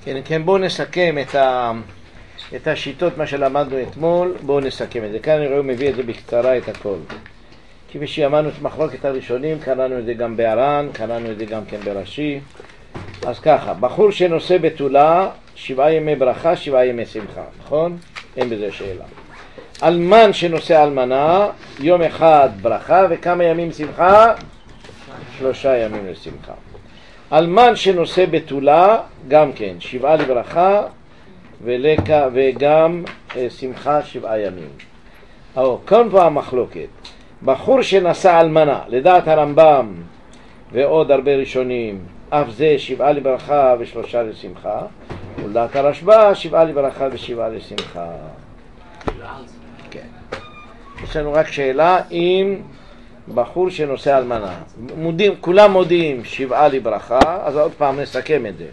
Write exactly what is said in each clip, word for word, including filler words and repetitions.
כן, כן, בואו נסכם את, ה, את השיטות, מה שלמדנו אתמול, בואו נסכם את זה. כאן אני רואה מביא את זה בקצרה את הכל. כפי שאמרנו את מחלוקת הראשונים, קראנו את זה גם בארן, קראנו את זה גם כן ברש"י. אז ככה, בחור שנושא בתולה, שבעה ימי ברכה, שבעה ימי שמחה, נכון? אין בזה שאלה. אלמן שנושא אלמנה, יום אחד ברכה וכמה ימים שמחה? שלושה ימים לשמחה. אלמן שנושא בתולה, גם כן, שבעה לברכה ולקה, וגם אה, שמחה שבעה ימים. או, כאן פה המחלוקת. בחור שנשא אלמנה, לדעת הרמב"ם ועוד הרבה ראשונים, אף זה שבעה לברכה ושלושה לשמחה, ולדעת הרשב"א שבעה לברכה ושבעה לשמחה. כן. יש לנו רק שאלה אם בחור שנושא אלמנה, מודים, כולם מודים שבעה לברכה, אז עוד פעם נסכם את זה.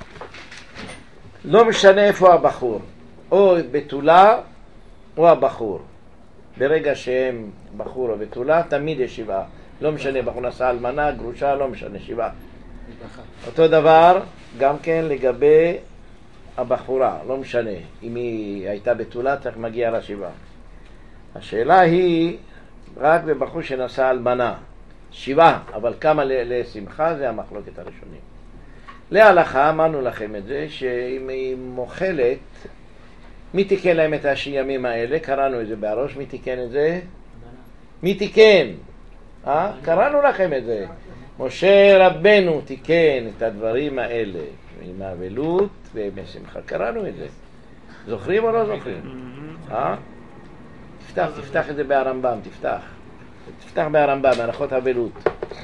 לא משנה איפה הבחור, או בתולה או הבחור. ברגע שהם בחור או בתולה, תמיד יש שבעה. לא משנה, בחור נשא אלמנה, גרושה, לא משנה, שבעה. אותו דבר גם כן לגבי הבחורה, לא משנה. אם היא הייתה בתולה, צריך מגיע לשבעה. השאלה היא רק בבחור שנשא אלמנה, שבעה, אבל כמה לשמחה, זה המחלוקת הראשונים. להלכה, אמרנו לכם את זה, שאם היא מוכלת, מי תיקן להם את הימים האלה? קראנו את זה בראש, מי תיקן את זה? מי תיקן? אה? קראנו לכם את זה. משה רבנו תיקן את הדברים האלה, עם האבלות ועם שמחה. קראנו את זה. זוכרים או לא זוכרים? אה? תפתח, תפתח את זה בהרמב"ם, תפתח. תפתח בהרמב"ם, בהלכות האבלות.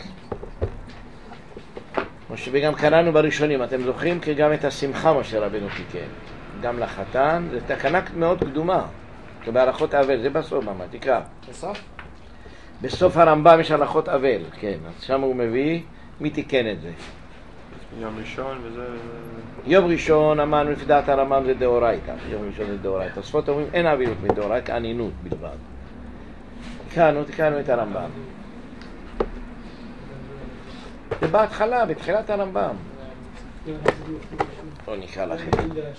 וגם קראנו בראשונים, אתם זוכרים? כי גם את השמחה משה רבנו תיקן. גם לחתן, זו תקנה מאוד קדומה. בהלכות אבל, זה בסוף, מה, תקרא. בסוף? בסוף הרמב"ם יש הלכות אבל, כן. אז שם הוא מביא, מי תיקן את זה? יום ראשון וזה... יום ראשון, אמרנו, לפי דעת הרמב"ם זה דאורייתא. יום ראשון זה דאורייתא. תוספות אומרים, אין אבילות מדאורייתא, אנינות בלבד. תקראנו, תקראנו את הרמב"ם. זה בהתחלה, בתחילת הרמב"ם. בוא נקרא לכם.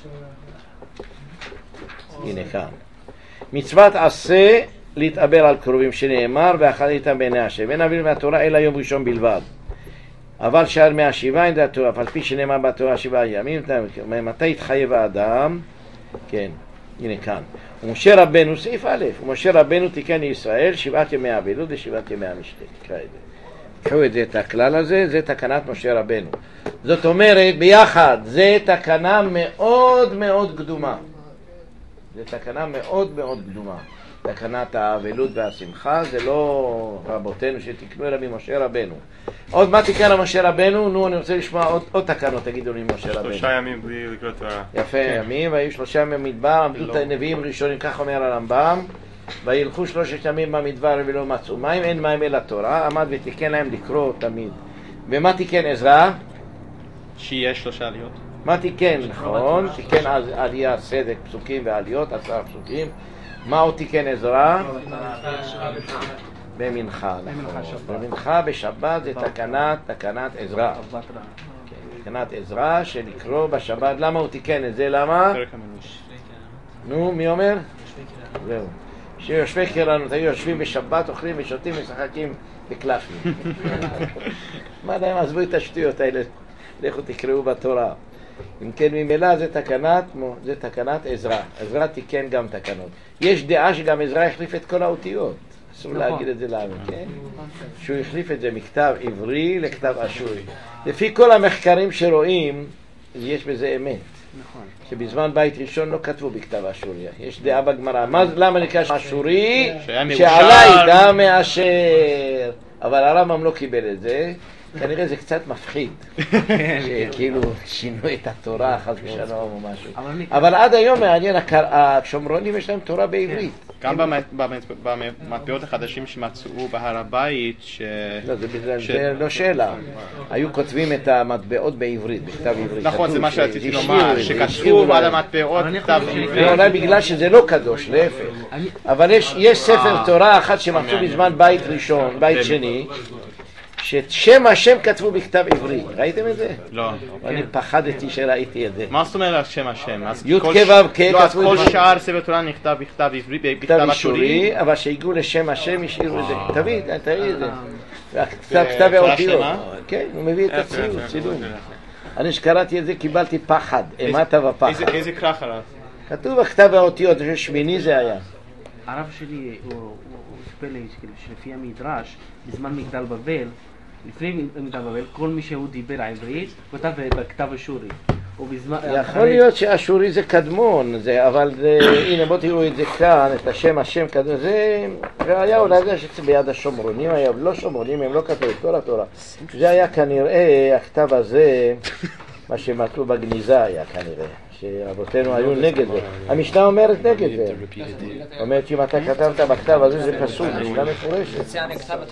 הנה כאן. מצוות עשה להתאבר על קרובים שנאמר ואחד איתם בעיני השם. אין אבילות מהתורה אלא יום ראשון בלבד. אבל שער מהשבעה אין דעת תורה, על פי שנאמר בתורה שבעה ימים, מתי התחייב האדם? כן, הנה כאן. ומשה רבנו, סעיף א', ומשה רבנו תיקן לישראל שבעת ימי האבלות ושבעת ימי המשתה. תקרא את זה. תקחו את זה, את הכלל הזה, זה תקנת משה רבנו. זאת אומרת, ביחד, זה תקנה מאוד מאוד קדומה. זה תקנה מאוד מאוד קדומה. תקנת האבלות והשמחה, זה לא רבותינו שתקנו אלא ממשה רבנו. עוד מה תקן למשה רבנו? נו, אני רוצה לשמוע עוד, עוד תקנות, תגידו לי משה רבנו. שלושה ימים בלי לקרוא תורה. יפה, ימים, והיו שלושה ימים במדבר, עמדו את הנביאים ראשונים, כך אומר הרמב"ם, וילכו שלושת ימים במדבר ולא מצאו מים, אין מים אלא תורה, עמד ותיקן להם לקרוא תמיד. ומה תיקן עזרא? שיש שלושה עליות. מה תיקן? נכון, תיקן עלייה, סדק, פסוקים ועליות, עשרה פסוקים. מה עוד תיקן עזרא? במנחה, נכון. במנחה בשבת זה תקנת, תקנת עזרא. תקנת עזרא שלקרוא בשבת. למה הוא תיקן את זה? למה? נו, מי אומר? זהו. שיושבי קרנות, היו יושבים בשבת, אוכלים ושותים ושחקים בקלפים. מה יודע, הם עזבו את השטויות האלה, לכו תקראו בתורה. אם כן, ממילא זה תקנת, זה תקנת עזרא. עזרא תיקן גם תקנות. יש דעה שגם עזרא החליף את כל האותיות. אסור להגיד את זה לנו, כן? שהוא החליף את זה מכתב עברי לכתב אשורי. לפי כל המחקרים שרואים, יש בזה אמת. שבזמן בית ראשון לא כתבו בכתב אשוריה. יש דעה בגמרא. למה נקרא אשורי? שעלי דם מאשר. אבל הרמב"ם לא קיבל את זה. כנראה זה קצת מפחיד, שכאילו שינו את התורה חס ושלום או משהו. אבל עד היום מעניין, השומרונים יש להם תורה בעברית. גם במטבעות החדשים שמצאו בהר הבית, לא, זה לא שאלה. היו כותבים את המטבעות בעברית, בכתב עברית. נכון, זה מה שרציתי לומר, שכתבו על המטבעות כתב עברית. אולי בגלל שזה לא קדוש, להפך. אבל יש ספר תורה אחת שמצאו בזמן בית ראשון, בית שני, שאת שם השם כתבו בכתב עברי. ראיתם את זה? לא. אני פחדתי שראיתי את זה. מה זאת אומרת שם השם? י' כ' ו' כ' לא, אז כל שאר ספר תורה נכתב בכתב עברי, בכתב אשורי? אבל שהגיעו לשם השם השאירו את זה. תביא, תראי את זה. כתב האותיות. כן, הוא מביא את הציור, צילום. אני שקראתי את זה קיבלתי פחד, אימתה ופחד. איזה כרך עליו? כתוב בכתב האותיות, שמיני זה היה. הרב שלי הוא סיפר לי שלפי המדרש, בזמן מגדל בבל, לפני מגדל בבל, כל מי שהוא דיבר עברית, כתב בכתב אשורי. יכול להיות שאשורי זה קדמון, אבל הנה בואו תראו את זה כאן, את השם השם קדמון, זה היה אולי זה שזה ביד השומרונים, היה לא שומרונים, הם לא כתבו את כל התורה. זה היה כנראה, הכתב הזה, מה שמצאו בגניזה היה כנראה. שרבותינו היו נגד זה. המשנה אומרת נגד זה. אומרת שאם אתה כתבת בכתב הזה זה פסול, משנה מפורשת.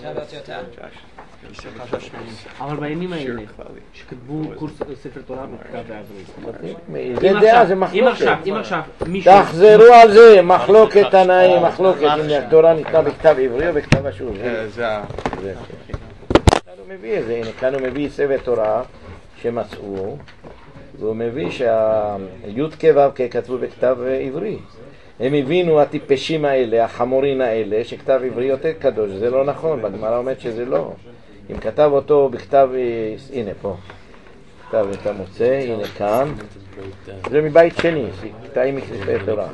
אבל בימים האלה, שכתבו קורס ספר תורה בכתב בעברית. זה דעה, זה מחלוקת. אם עכשיו מישהו... תחזרו על זה, מחלוקת תנאים, מחלוקת אם התורה ניתנה בכתב עברי או בכתב אשורי. זה ה... כאן הוא מביא את זה, הנה כאן הוא מביא ספר תורה שמצאו והוא מביא שהי' כ' ו' כ' כתבו בכתב עברי. הם הבינו הטיפשים האלה, החמורין האלה, שכתב עברי יותר קדוש. זה לא נכון, בגמרא אומרת שזה לא. אם כתב אותו בכתב, הנה פה, כתב את המוצא, הנה כאן. זה מבית שני, קטעים מספרי תורה.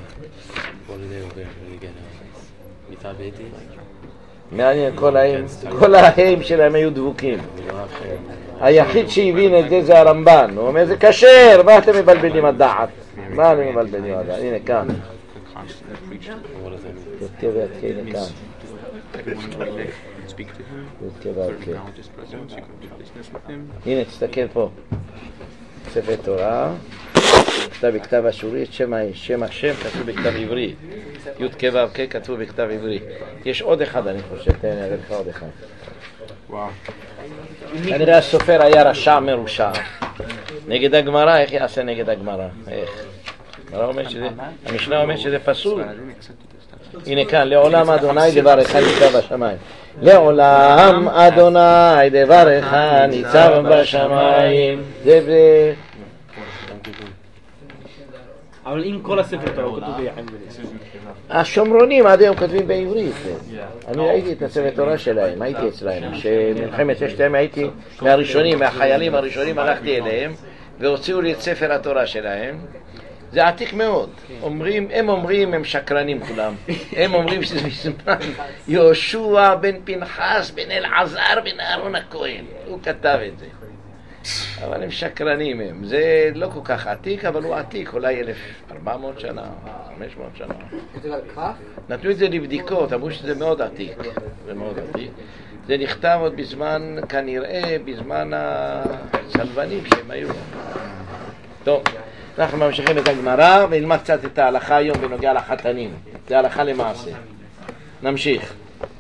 מעניין, כל ההם שלהם היו דבוקים. היחיד שהבין את זה זה הרמב"ן, הוא אומר זה כשר, מה אתם מבלבלים הדעת? מה אתם מבלבלים הדעת? הנה כאן. כתב הנה כאן. הנה תסתכל פה. ספר תורה. כתב בכתב אשורי, שם השם כתוב בכתב עברי. י' כ' ו' כ' כתוב בכתב עברי. יש עוד אחד אני חושב, תן לי אראה לך עוד אחד. וואו. כנראה הסופר היה רשע מרושע. נגד הגמרא, איך יעשה נגד הגמרא? איך? המשנה אומר שזה פסול. הנה כאן, לעולם אדוני דברך ניצב בשמיים. לעולם אדוני דברך ניצב בשמיים. זה... אבל אם כל הספר תורה כתוב בעברית. השומרונים עד היום כותבים בעברית. אני ראיתי את הספר תורה שלהם, הייתי אצלהם, שמלחמת ששת הימים הייתי מהראשונים, מהחיילים הראשונים, הלכתי אליהם והוציאו לי את ספר התורה שלהם. זה עתיק מאוד. אומרים, הם אומרים, הם שקרנים כולם. הם אומרים שזה מזמן יהושע בן פנחס בן אלעזר בן אהרון הכהן. הוא כתב את זה. אבל הם שקרנים הם. זה לא כל כך עתיק, אבל הוא עתיק, אולי אלף ארבע מאות שנה, חמש מאות שנה. נתנו את זה לבדיקות, אמרו שזה מאוד עתיק. זה מאוד עתיק. זה נכתב עוד בזמן, כנראה, בזמן הצלבנים שהם היו. טוב, אנחנו ממשיכים את הגמרא ונלמד קצת את ההלכה היום בנוגע לחתנים. זה הלכה למעשה. נמשיך.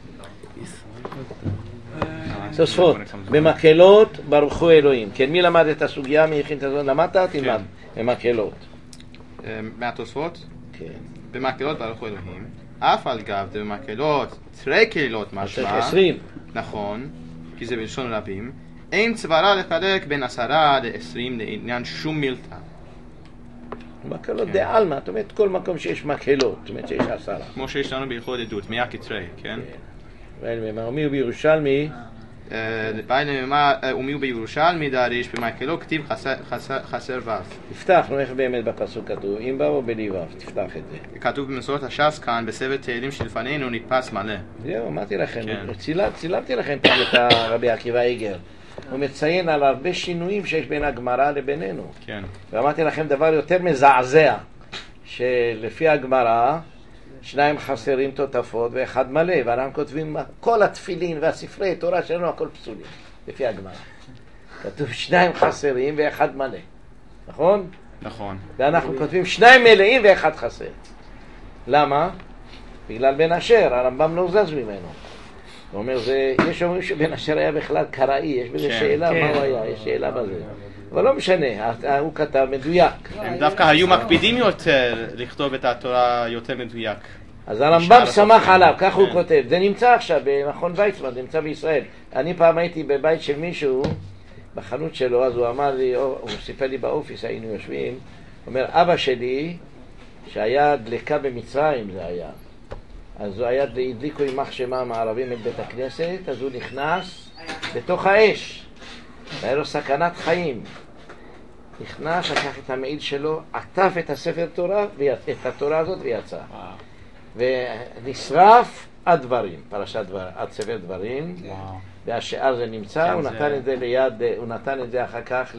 תוספות, במקהלות ברכו אלוהים. כן, מי למד את הסוגיה? מי הכין את הזמן? למדת? תלמד. במקהלות. מהתוספות? כן. במקהלות ברכו אלוהים. אף על גב במקהלות, תרי קהילות משמע. עשרים. נכון, כי זה בלשון רבים. אין צווארה לחלק בין עשרה לעשרים לעניין שום מילתא. מקהלות דעלמא, זאת אומרת כל מקום שיש מקהלות, זאת אומרת שיש עשרה. כמו שיש לנו בהלכות עדות, מאה כתרי, כן? ומי הוא בירושלמי? ומי הוא בירושלמי דריש במקהלות כתיב חסר ו'. תפתח, נו איך באמת בפסוק כתוב, אם בא או בלי ו', תפתח את זה. כתוב במסורת הש"ס כאן, בספר תהילים שלפנינו נתפס מלא. זהו, אמרתי לכם, צילמתי לכם פעם את רבי עקיבא איגר. הוא מציין על הרבה שינויים שיש בין הגמרא לבינינו. כן. ואמרתי לכם דבר יותר מזעזע, שלפי הגמרא, שניים חסרים תותפות ואחד מלא, ואנחנו כותבים כל התפילין והספרי תורה שלנו הכל פסולים, לפי הגמרא. כתוב שניים חסרים ואחד מלא, נכון? נכון. ואנחנו כותבים שניים מלאים ואחד חסר. למה? בגלל בן אשר, הרמב"ם לא זז ממנו. הוא אומר, זה, יש אומרים שבן אשר היה בכלל קראי, יש בזה כן, שאלה כן. מה הוא היה, יש שאלה בזה. אבל לא משנה, הוא כתב מדויק. הם דווקא היו מקפידים יותר לכתוב את התורה יותר מדויק. אז הרמב"ם שמח עליו, כך הוא כותב. זה נמצא עכשיו במכון ויצמן, זה נמצא בישראל. אני פעם הייתי בבית של מישהו, בחנות שלו, אז הוא אמר לי, הוא סיפר לי באופיס, היינו יושבים, הוא אומר, אבא שלי, שהיה דלקה במצרים, זה היה, אז הוא היה, הדליקו עם מחשמה המערבים את בית הכנסת, אז הוא נכנס בתוך האש, והיה לו סכנת חיים. נכנס, לקח את המעיל שלו, עטף את הספר תורה, את התורה הזאת ויצא. ונשרף עד דברים, פרשת דבר, עד ספר דברים, והשאר זה נמצא, הוא נתן את זה ליד, הוא נתן את זה אחר כך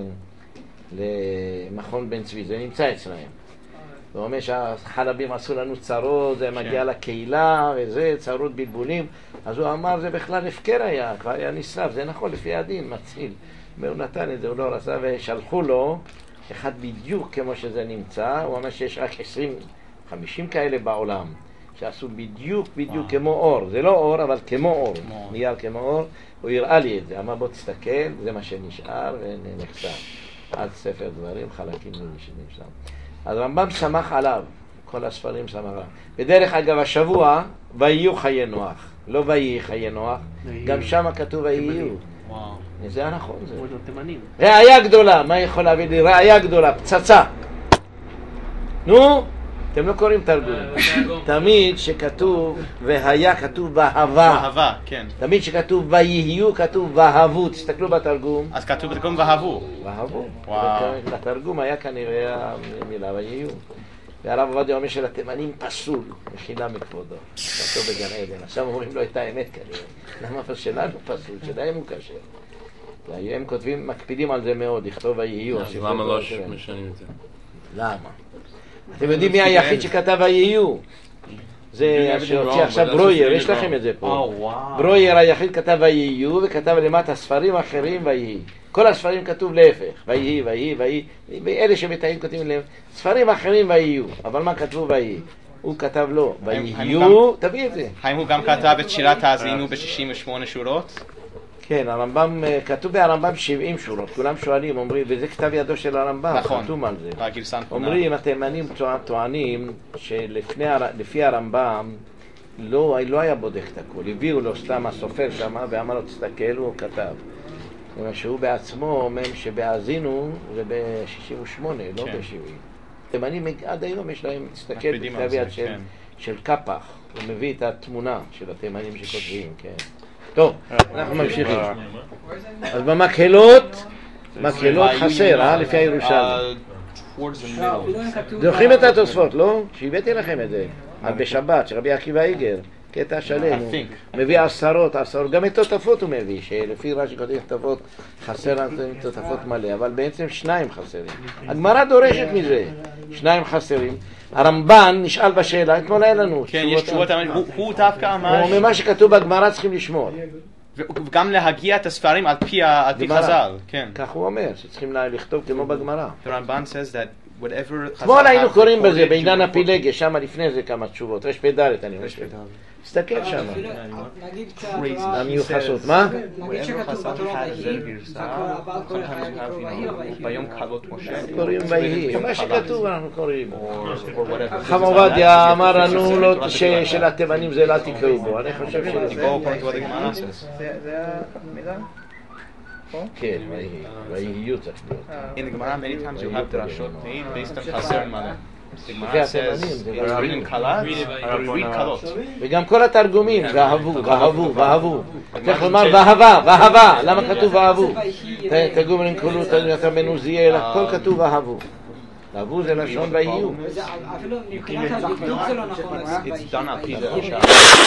למכון בן צבי, זה נמצא אצלהם. הוא אומר שהחלבים עשו לנו צרות, זה מגיע לקהילה וזה, צרות בלבולים, אז הוא אמר זה בכלל הפקר היה, כבר היה נשרף, זה נכון לפי הדין, מציל. והוא נתן את זה, הוא לא רצה, ושלחו לו אחד בדיוק כמו שזה נמצא, הוא אומר שיש רק עשרים חמישים כאלה בעולם, שעשו בדיוק בדיוק כמו אור, זה לא אור אבל כמו אור, נייר כמו אור, הוא הראה לי את זה, אמר בוא תסתכל, זה מה שנשאר ונחשב, עד ספר דברים, חלקים נשארים שם. אז רמב"ם שמח עליו, כל הספרים שמח עליו. בדרך אגב השבוע, ויהיו חיי נוח, לא ויהי חיי נוח, גם שם כתוב ויהיו. זה היה נכון, זה. ראיה גדולה, מה יכול להביא לי? ראיה גדולה, פצצה. נו, אתם לא קוראים תרגום. תמיד שכתוב והיה כתוב והווה. והווה, כן. תמיד שכתוב ויהיו כתוב והבו, תסתכלו בתרגום. אז כתוב בתרגום והבו. והבו. בתרגום היה כנראה המילה ויהיו. והרב עובדיה אומר שלתימנים פסול, מחילה מכבודו. כתוב בגן עדן. עכשיו אומרים לו את האמת כנראה. למה שלנו פסול? שלהם הוא קשה. הם כותבים, מקפידים על זה מאוד, לכתוב ויהיו. אז למה לא משנים את זה? למה? אתם יודעים מי היחיד שכתב ויהיו? זה שהוציא עכשיו ברויר, יש לכם את זה פה. ברויר היחיד כתב ויהיו וכתב למטה ספרים אחרים ויהי. כל הספרים כתוב להפך, ויהי, ויהי, ויהי. ואלה שמתאים כותבים להם, ספרים אחרים ויהיו. אבל מה כתבו ויהי? הוא כתב לא, ויהיו, תביא את זה. האם הוא גם כתב את שירת האזינו ב-שישים ושמונה שורות? כן, הרמב"ם, כתוב בהרמב"ם שבעים שורות, כולם שואלים, אומרים, וזה כתב ידו של הרמב"ם, נכון, חתום על זה. והגרסה הנכונה. אומרים, התימנים טוענים שלפי הרמב"ם לא, לא היה בודק את הכל, הביאו לו סתם הסופר שם ואמר לו תסתכל, הוא כתב. זאת אומרת שהוא בעצמו אומר שבהאזינו זה ב-שישים ושמונה, לא ב-שבעים. התימנים עד היום יש להם, תסתכל בכתב יד של, כן. של קפח, הוא מביא את התמונה של התימנים שכותבים, כן. טוב, אנחנו ממשיכים. אז במקהלות, מקהלות חסר, אה? לפי הירושלמי. זוכרים את התוספות, לא? שהבאתי לכם את זה. בשבת, שרבי עקיבא איגר, קטע שלם, הוא מביא עשרות, עשרות, גם את תותפות הוא מביא, שלפי רש"י כותב תותפות חסר תותפות מלא, אבל בעצם שניים חסרים. הגמרא דורשת מזה, שניים חסרים. הרמב"ן נשאל בשאלה, אתמול היה לנו. כן, יש תשובות, הוא דווקא אמר... הוא אומר מה שכתוב בגמרא צריכים לשמור. וגם להגיע את הספרים על פי חז"ל, כן. כך הוא אומר, שצריכים לכתוב כמו בגמרא. הרמב"ן says that whatever... אתמול היינו קוראים בזה, בעניין הפילגיה, שם לפני זה כמה תשובות, רש פדלת אני חושב. תסתכל שם. המיוחסות, מה? נגיד שכתוב בתורה ויהי, ביום כלות משה. קוראים ויהי, מה שכתוב אנחנו קוראים. חכם עובדיה אמר לנו של התימנים זה לא תקראו בו, אני חושב שזה... זה המילה? כן, ויהיו צריך להיות. In the Gemara many times you have דרשות based on חסר מלא. The Gemara says, it's written kalat, you read kalot. וגם כל התרגומים, ואהבו, ואהבו, ואהבו. צריך לומר ואהבה, ואהבה. למה כתוב ואהבו? תרגום לנקולו, אתה מנוזיאל, הכל כתוב ואהבו. ואהבו זה לשון ויהיו. אפילו מבחינת הדקדוק זה לא נכון. It's done על פי דרשה.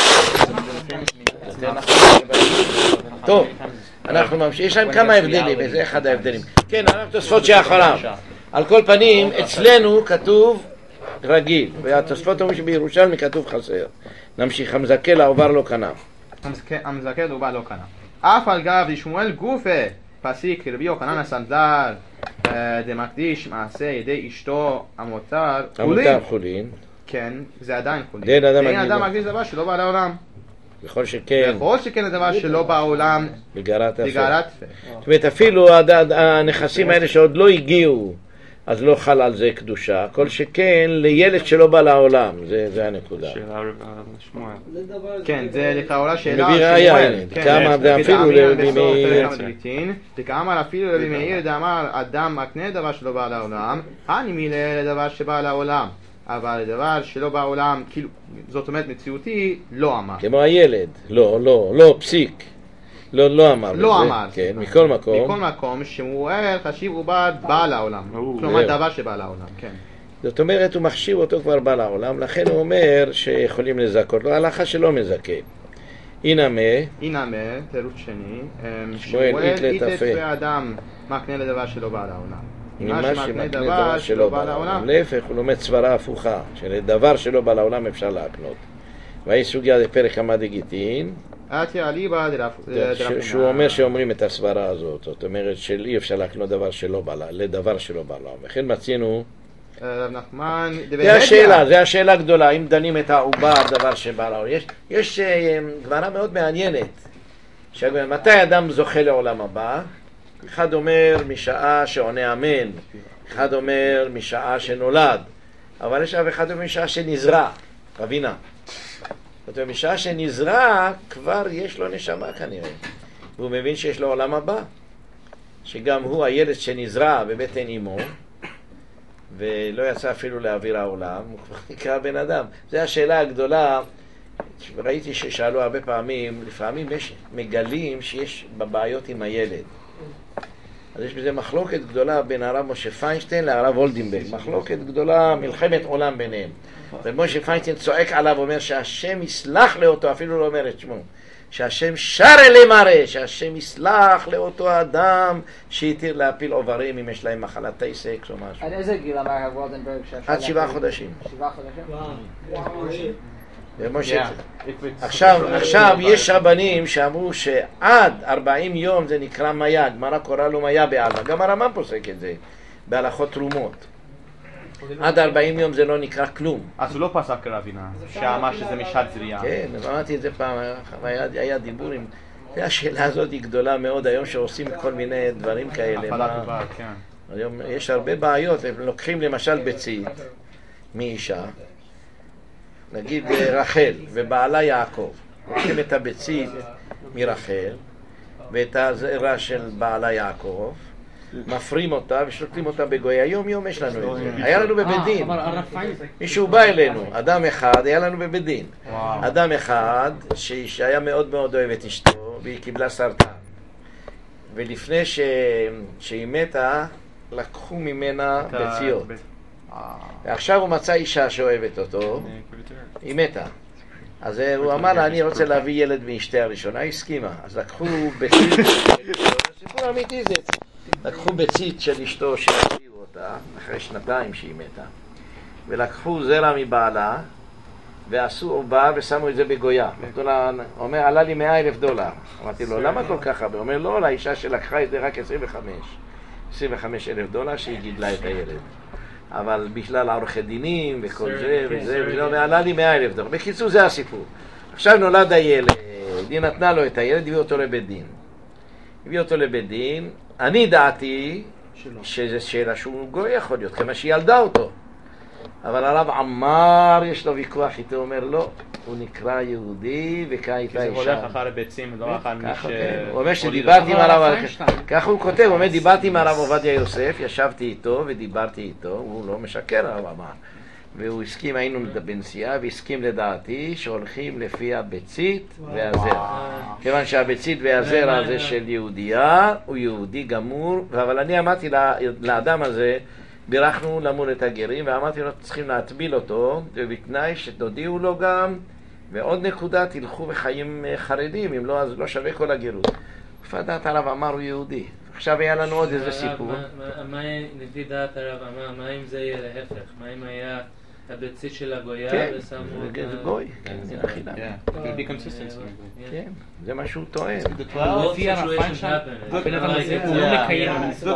טוב, אנחנו ממשיכים, יש להם כמה הבדלים, וזה אחד ההבדלים. כן, אנחנו תוספות שאחריו. על כל פנים, אצלנו כתוב רגיל, והתוספות אומרים שבירושלמי כתוב חסר. נמשיך, המזכה לעובר לא קנה. המזכה לעובר לא קנה. אף על גב לשמואל גופה, פסיק רבי יוחנן הסנדלר, דמקדיש מעשה ידי אשתו המותר המותר חולין. כן, זה עדיין חולין. אין אדם מקדיש דבר שלא בא לעולם. בכל שכן, בכל שכן הדבר שלא בעולם בגרת בגרת זאת אומרת אפילו הנכסים האלה שעוד לא הגיעו אז לא חל על זה קדושה, כל שכן לילד שלא בא לעולם, זה, זה הנקודה. שאלה שמואל. כן, זה לכאורה שאלה מביא ראיה, כמה ואפילו לרבי מאיר. וכאמר אפילו לרבי מאיר דאמר אדם מקנה דבר שלא בא לעולם, אני מילה לדבר שבא לעולם, אבל לדבר שלא בא לעולם, כאילו, זאת אומרת מציאותי, לא אמר. כמו הילד, לא, לא, לא, פסיק. לא, לא אמר. לא אמר. כן, מכל מקום. מכל מקום שמואל חשיב עובד בא לעולם. כלומר דבר שבא לעולם, כן. זאת אומרת, הוא מחשיב אותו כבר בא לעולם, לכן הוא אומר שיכולים לזכות לו, הלכה שלא מזכה. הנה מה? הנה מה, תירוץ שני, שמואל איתת באדם מקנה לדבר שלא בא לעולם. מה שמקנה דבר שלא בא לעולם. להפך, הוא לומד סברה הפוכה, שלדבר שלא בא לעולם אפשר להקנות. והיא סוגיה לפרק המד גיטין, שהוא אומר שאומרים את הסברה הזאת, זאת אומרת שאי אפשר להקנות דבר שלא בא לעולם, לדבר שלא בא לעולם. וכן מצינו, זה השאלה, זה השאלה הגדולה, אם דנים את העובר דבר שבא לעולם. יש, יש גמרא מאוד מעניינת, מתי אדם זוכה לעולם הבא? אחד אומר משעה שעונה אמן, אחד אומר משעה שנולד, אבל יש אף אחד אומר משעה שנזרע, רבינה. זאת אומרת, משעה שנזרע כבר יש לו נשמה כנראה, והוא מבין שיש לו עולם הבא, שגם הוא הילד שנזרע בבטן אמו, ולא יצא אפילו לאוויר העולם, הוא כבר נקרא בן אדם. זו השאלה הגדולה, ראיתי ששאלו הרבה פעמים, לפעמים יש מגלים שיש בבעיות עם הילד. אז יש בזה מחלוקת גדולה בין הרב משה פיינשטיין להרב הולדינברג, מחלוקת גדולה, מלחמת עולם ביניהם. ומשה פיינשטיין צועק עליו, אומר שהשם יסלח לאותו, אפילו לא אומר את שמו, שהשם שר אלי מראה, שהשם יסלח לאותו אדם שהתיר להפיל עוברים אם יש להם מחלת טייסקס או משהו. עד איזה גיל אמר הרב וולדנברג? עד שבעה חודשים. שבעה חודשים? ומשה, עכשיו, עכשיו יש רבנים שאמרו שעד ארבעים יום זה נקרא מיה, גמרא קורא לו מיה בעלמא, גם הרמב"ם פוסק את זה בהלכות תרומות. עד ארבעים יום זה לא נקרא כלום. אז הוא לא פסק רבינה, שאמר שזה משעת זריעה. כן, אמרתי את זה פעם, היה דיבור עם... השאלה הזאת היא גדולה מאוד, היום שעושים כל מיני דברים כאלה. הפעלת עובר, כן. היום יש הרבה בעיות, הם לוקחים למשל ביצית מאישה, נגיד רחל ובעלה יעקב, לוקחים את הביצית מרחל ואת הזרע של בעלה יעקב, מפרים אותה ושותלים אותה בגויה. היום יום יש לנו את זה, היה לנו בבית דין, מישהו בא אלינו, אדם אחד, היה לנו בבית דין, אדם אחד שהיה מאוד מאוד אוהב את אשתו והיא קיבלה סרטן, ולפני שהיא מתה לקחו ממנה ביציות, ועכשיו הוא מצא אישה שאוהבת אותו, היא מתה. אז הוא אמר לה, אני רוצה להביא ילד מאשתי הראשונה, היא הסכימה. אז לקחו ביצית, סיפור אמיתי זה, לקחו ביצית של אשתו שהביאו אותה, אחרי שנתיים שהיא מתה, ולקחו זרע מבעלה, ועשו עובר ושמו את זה בגויה. הוא אומר, עלה לי מאה אלף דולר. אמרתי לו, למה כל כך הרבה? הוא אומר, לא, לאישה שלקחה את זה רק עשרים וחמש אלף דולר שהיא גידלה את הילד. אבל בכלל עורכי דינים וכל זה וזה וזה, ועלה לי מאה אלף דולר. בקיצור, זה הסיפור. עכשיו נולד הילד, היא נתנה לו את הילד, הביא אותו לבית דין. הביא אותו לבית דין, אני דעתי שזה שאלה שהוא גוי יכול להיות, כמה שהיא ילדה אותו. אבל הרב עמר יש לו ויכוח איתו, אומר לא, הוא נקרא יהודי וכאית האישה. כי זה הולך אחר ביצים, לא אחר מי ש... הוא אומר שדיברתי עם הרב, ככה הוא כותב, הוא אומר דיברתי עם הרב עובדיה יוסף, ישבתי איתו ודיברתי איתו, הוא לא משקר הרב עמר, והוא הסכים, היינו בנסיעה והסכים לדעתי שהולכים לפי הביצית והזרע, כיוון שהביצית והזרע זה של יהודייה, הוא יהודי גמור, אבל אני אמרתי לאדם הזה, בירכנו למול את הגרים ואמרתי לו צריכים להטביל אותו ובתנאי שתודיעו לו גם, ועוד נקודה, תלכו בחיים חרדים, אם לא אז לא שווה כל הגירות. פדעת הרב אמר הוא יהודי. עכשיו היה לנו עוד איזה סיפור. מה לפי דעת הרב אמר, מה אם זה יהיה להפך? מה אם היה הביצית של הגויה כן, ושמו זה גוי, זה חינם. Yeah, it would be consistent. כן, זה מה שהוא טוען. לפי הרמב"ן שם, הבן אדם הזה הוא לא מקיים.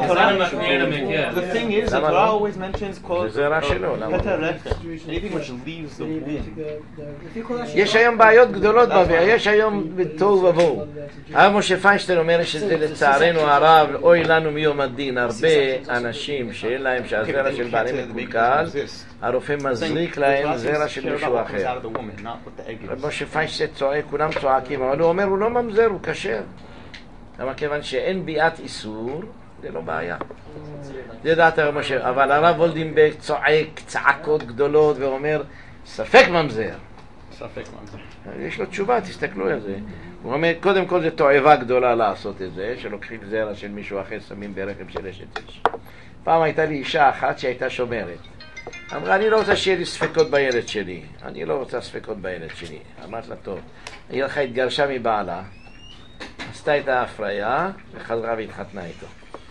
The thing is, the Torah always mentions called זה רע שלו, למה? anything which leaves the womb. יש היום בעיות גדולות בבית, יש היום תוהו ובוהו. הרב משה פיינשטיין אומר שזה לצערנו הרב, אוי לנו מיום הדין, הרבה אנשים שאין להם שהזרע של בעלי מקולקל, הרופא מזריק להם זרע של מישהו אחר. רב משה פיינשטיין צועק, כולם צועקים, אבל הוא אומר, הוא לא ממזר, הוא כשר. למה כיוון שאין ביאת איסור, זה לא בעיה. זה דעת הרב משה, אבל הרב וולדינברג צועק צעקות גדולות ואומר, ספק ממזר. ספק ממזר. יש לו תשובה, תסתכלו על זה. הוא אומר, קודם כל זה תועבה גדולה לעשות את זה, שלוקחים זרע של מישהו אחר, שמים ברחם של אשת איש. פעם הייתה לי אישה אחת שהייתה שומרת. אמרה, אני לא רוצה שיהיה לי ספקות בילד שלי. אני לא רוצה ספקות בילד שלי. אמרת לה, טוב. היא הלכה, התגרשה מבעלה, עשתה את ההפריה, וחזרה והתחתנה איתו.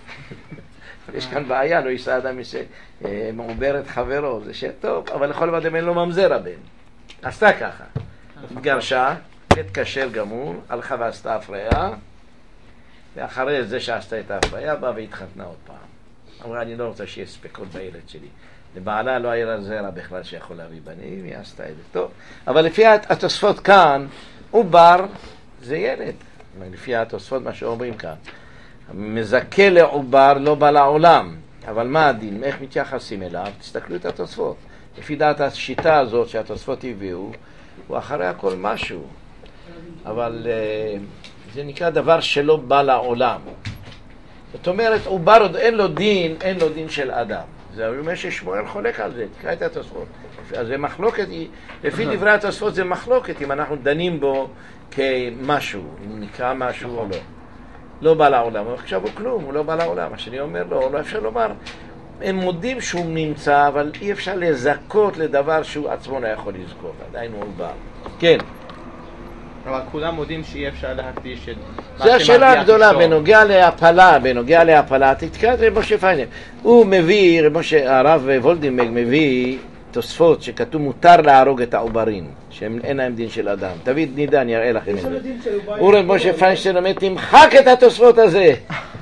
יש כאן בעיה, לא יישא אדם מעובר את חברו, זה שטוב, אבל לכל ועדם אין לו ממזר הבן. עשתה ככה. התגרשה, גט כשר גמור, הלכה ועשתה הפריה, ואחרי זה שעשתה את ההפריה, באה והתחתנה עוד פעם. אמרה, אני לא רוצה שיהיה ספקות בילד שלי. לבעלה לא היה לה זרע בכלל שיכול להביא בנים, היא עשתה את זה טוב. אבל לפי התוספות כאן, עובר זה ילד. לפי התוספות מה שאומרים כאן. מזכה לעובר לא בא לעולם. אבל מה הדין? איך מתייחסים אליו? תסתכלו את התוספות. לפי דעת השיטה הזאת שהתוספות הביאו, הוא אחרי הכל משהו. אבל uh, זה נקרא דבר שלא בא לעולם. זאת אומרת, עובר עוד אין לו דין, אין לו דין של אדם. זה אומר ששמואל חולק על זה, תקרא את התוספות. אז זה מחלוקת, לפי דברי התוספות זה מחלוקת, אם אנחנו דנים בו כמשהו, אם נקרא משהו או לא. לא בא לעולם, אבל עכשיו הוא כלום, הוא לא בא לעולם. מה שאני אומר לו, לא אפשר לומר, הם מודים שהוא נמצא, אבל אי אפשר לזכות לדבר שהוא עצמו לא יכול לזכות, עדיין הוא בא. כן. אבל כולם מודים שאי אפשר להקדיש את... זה השאלה הגדולה, בנוגע להפלה, בנוגע להפלה, תתקרא את רב משה פיינשטיין. הוא מביא, רב משה, הרב וולדינברג מביא תוספות שכתוב מותר להרוג את העוברים, שאין להם דין של אדם. תביא נידה, אני אראה לכם את זה. הוא רב משה פיינשטיין אומר, תמחק את התוספות הזה.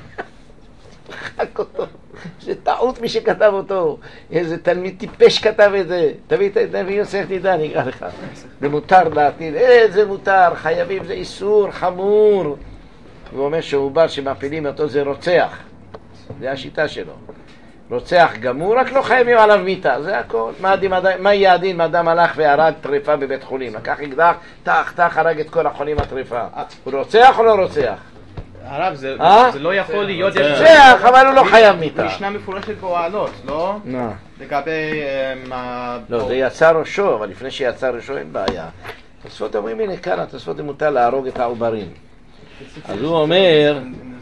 תמחק אותו. זה טעות מי שכתב אותו. איזה תלמיד טיפש כתב את זה. תביא את נביא יוסף נידה, אני אקרא לך. זה מותר להתיר. איזה מותר, חייבים, זה איסור חמור. הוא אומר שעובר שמפילים אותו זה רוצח. זה השיטה שלו. רוצח גמור, רק לא חייבים עליו מיתה, זה הכל. מה, הדין, מה יהיה הדין אם אדם הלך והרג טריפה בבית חולים? לקח אקדח, תח, תח, הרג את כל החולים הטריפה. הוא רוצח או לא רוצח? הרב, זה לא יכול להיות... רוצח, אבל הוא לא חייב מיתה. משנה מפורשת בועלות, לא? מה? לגבי... לא, זה יצא ראשו, אבל לפני שיצא ראשו אין בעיה. התוספות אומרים, הנה כאן, התוספות מותר להרוג את העוברים. אז הוא אומר...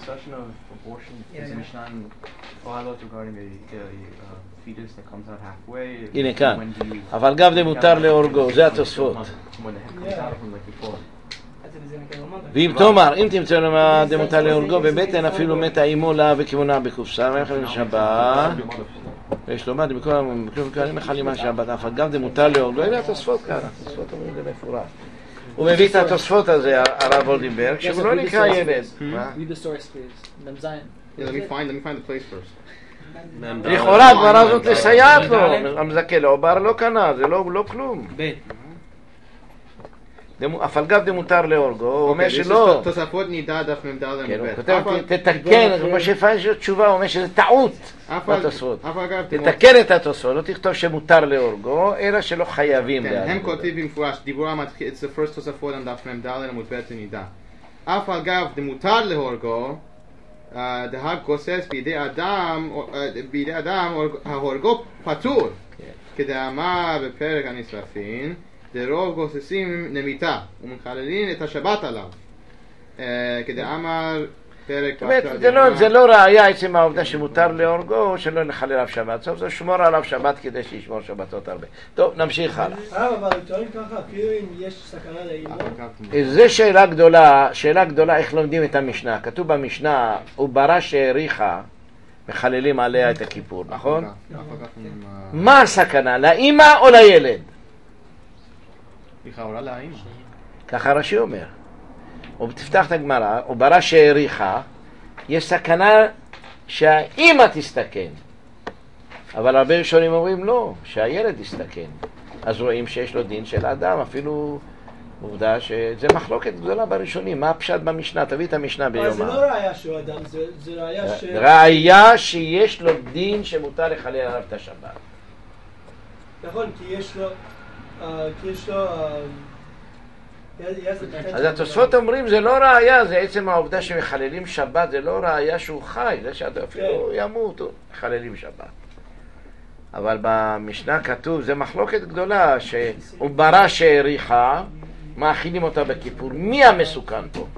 הנה כאן, אבל גם זה מותר להורגו, זה התוספות. ואם תאמר, אם תמצא למה זה מותר להורגו בבטן אפילו מתה אימו לה וכימונה בקופסה ואיך לשבת ויש לו מה, בכל המקרים מחלים השבת אבל גם זה מותר להורגו, אלה התוספות כאן, התוספות אומרים זה מפורש. הוא מביא את התוספות הזה, הרב וולדינברג, שהוא לא נקרא ילד. Read the source please. Mem Zion. Let me find, let me find the place first. לכאורה הדברה הזאת לסייעת לו, המזכה לעובר לא קנה, זה לא כלום. אף על גב זה מותר להורגו, הוא אומר שלא. תוספות נידה דף מ"ד כן, הוא כותב, תתקן, כמו שפעם יש תשובה, הוא אומר שזה טעות בתוספות. תתקן את התוספות, לא תכתוב שמותר להורגו, אלא שלא חייבים להורגו. הם כותבים במפורש, דיבורה מתחיל, it's the first תוספות על דף מ"ד עמוד ב' נידה. אף על גב זה מותר להורגו, דהג גוסס בידי אדם, בידי אדם ההורגו פטור, כדאמר בפרק הנשרפין, דרוב גוססים נמיתה ומחללים את השבת עליו, כדאמר פרק... זה לא ראיה עצם העובדה שמותר להורגו או שלא לחלל עליו שבת, סוף זה שמור עליו שבת כדי שישמור שבתות הרבה. טוב, נמשיך הלאה. אבל הוא טוען ככה, כאילו אם יש סכנה לאימו? זה שאלה גדולה, שאלה גדולה איך לומדים את המשנה. כתוב במשנה, הוא ברא שהעריכה, מחללים עליה את הכיפור, נכון? מה הסכנה? לאמא או לילד? לכאורה לאמא. ככה רש"י אומר. ותפתח את הגמרא, וברא שהאריכה, יש סכנה שהאמא תסתכן. אבל הרבה ראשונים אומרים לא, שהילד יסתכן. אז רואים שיש לו דין של אדם, אפילו עובדה שזה מחלוקת גדולה בראשונים. מה הפשט במשנה? תביא את המשנה ביומה. זה לא ראיה שהוא אדם, זה, זה ראיה ש... ראיה שיש לו דין שמותר לחלל עליו את השבת. נכון, כי יש לו... Uh, כי יש לו... Uh, אז התוספות אומרים זה לא ראיה, זה עצם העובדה שמחללים שבת, זה לא ראיה שהוא חי, זה שאפילו ימות, מחללים שבת. אבל במשנה כתוב, זה מחלוקת גדולה, שהוא ברא שהאריכה, מאכילים אותה בכיפור. מי המסוכן פה?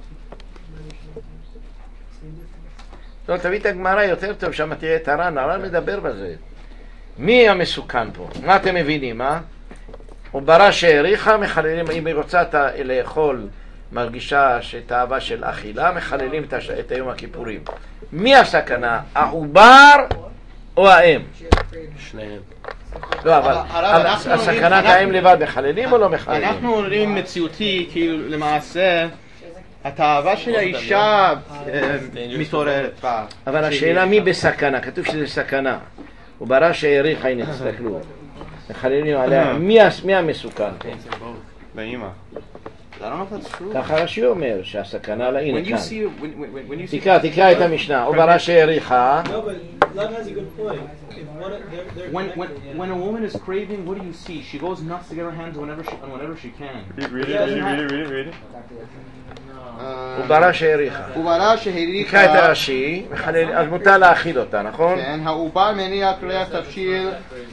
לא, תביא את הגמרא יותר טוב, שם תראה את הר"ן, הר"ן מדבר בזה. מי המסוכן פה? מה אתם מבינים, אה? הוא ברא שהאריכה, מחללים, אם היא רוצה לאכול, מרגישה שתאווה של אכילה, מחללים את, הש... את היום הכיפורים. מי הסכנה? העובר או האם? שניהם. לא, אבל הסכנת האם לבד מחללים או לא מחללים? אנחנו רואים מציאותי, כאילו למעשה התאווה של האישה מתעוררת בה. אבל השאלה מי בסכנה? כתוב שזה סכנה. הוא ברא שהאריכה, הנה תסתכלו. מחללים עליה, מי המסוכן? באמא. ככה רש"י אומר שהסכנה לה, הנה כאן. תקרא, תקרא את המשנה. הוא ברא שהאריכה. Love has a good point. If one, they're, they're when, when, when a woman is craving, what do you see? She goes nuts to get her hands whenever she, on whenever she can. Read, read it, read it, read it, read it, read it. הוא ברא שהאריכה. הוא ברא שהאריכה. תקרא את הרש"י, אז מותר להאכיל אותה, נכון? כן, העובר מניע ריח תבשיל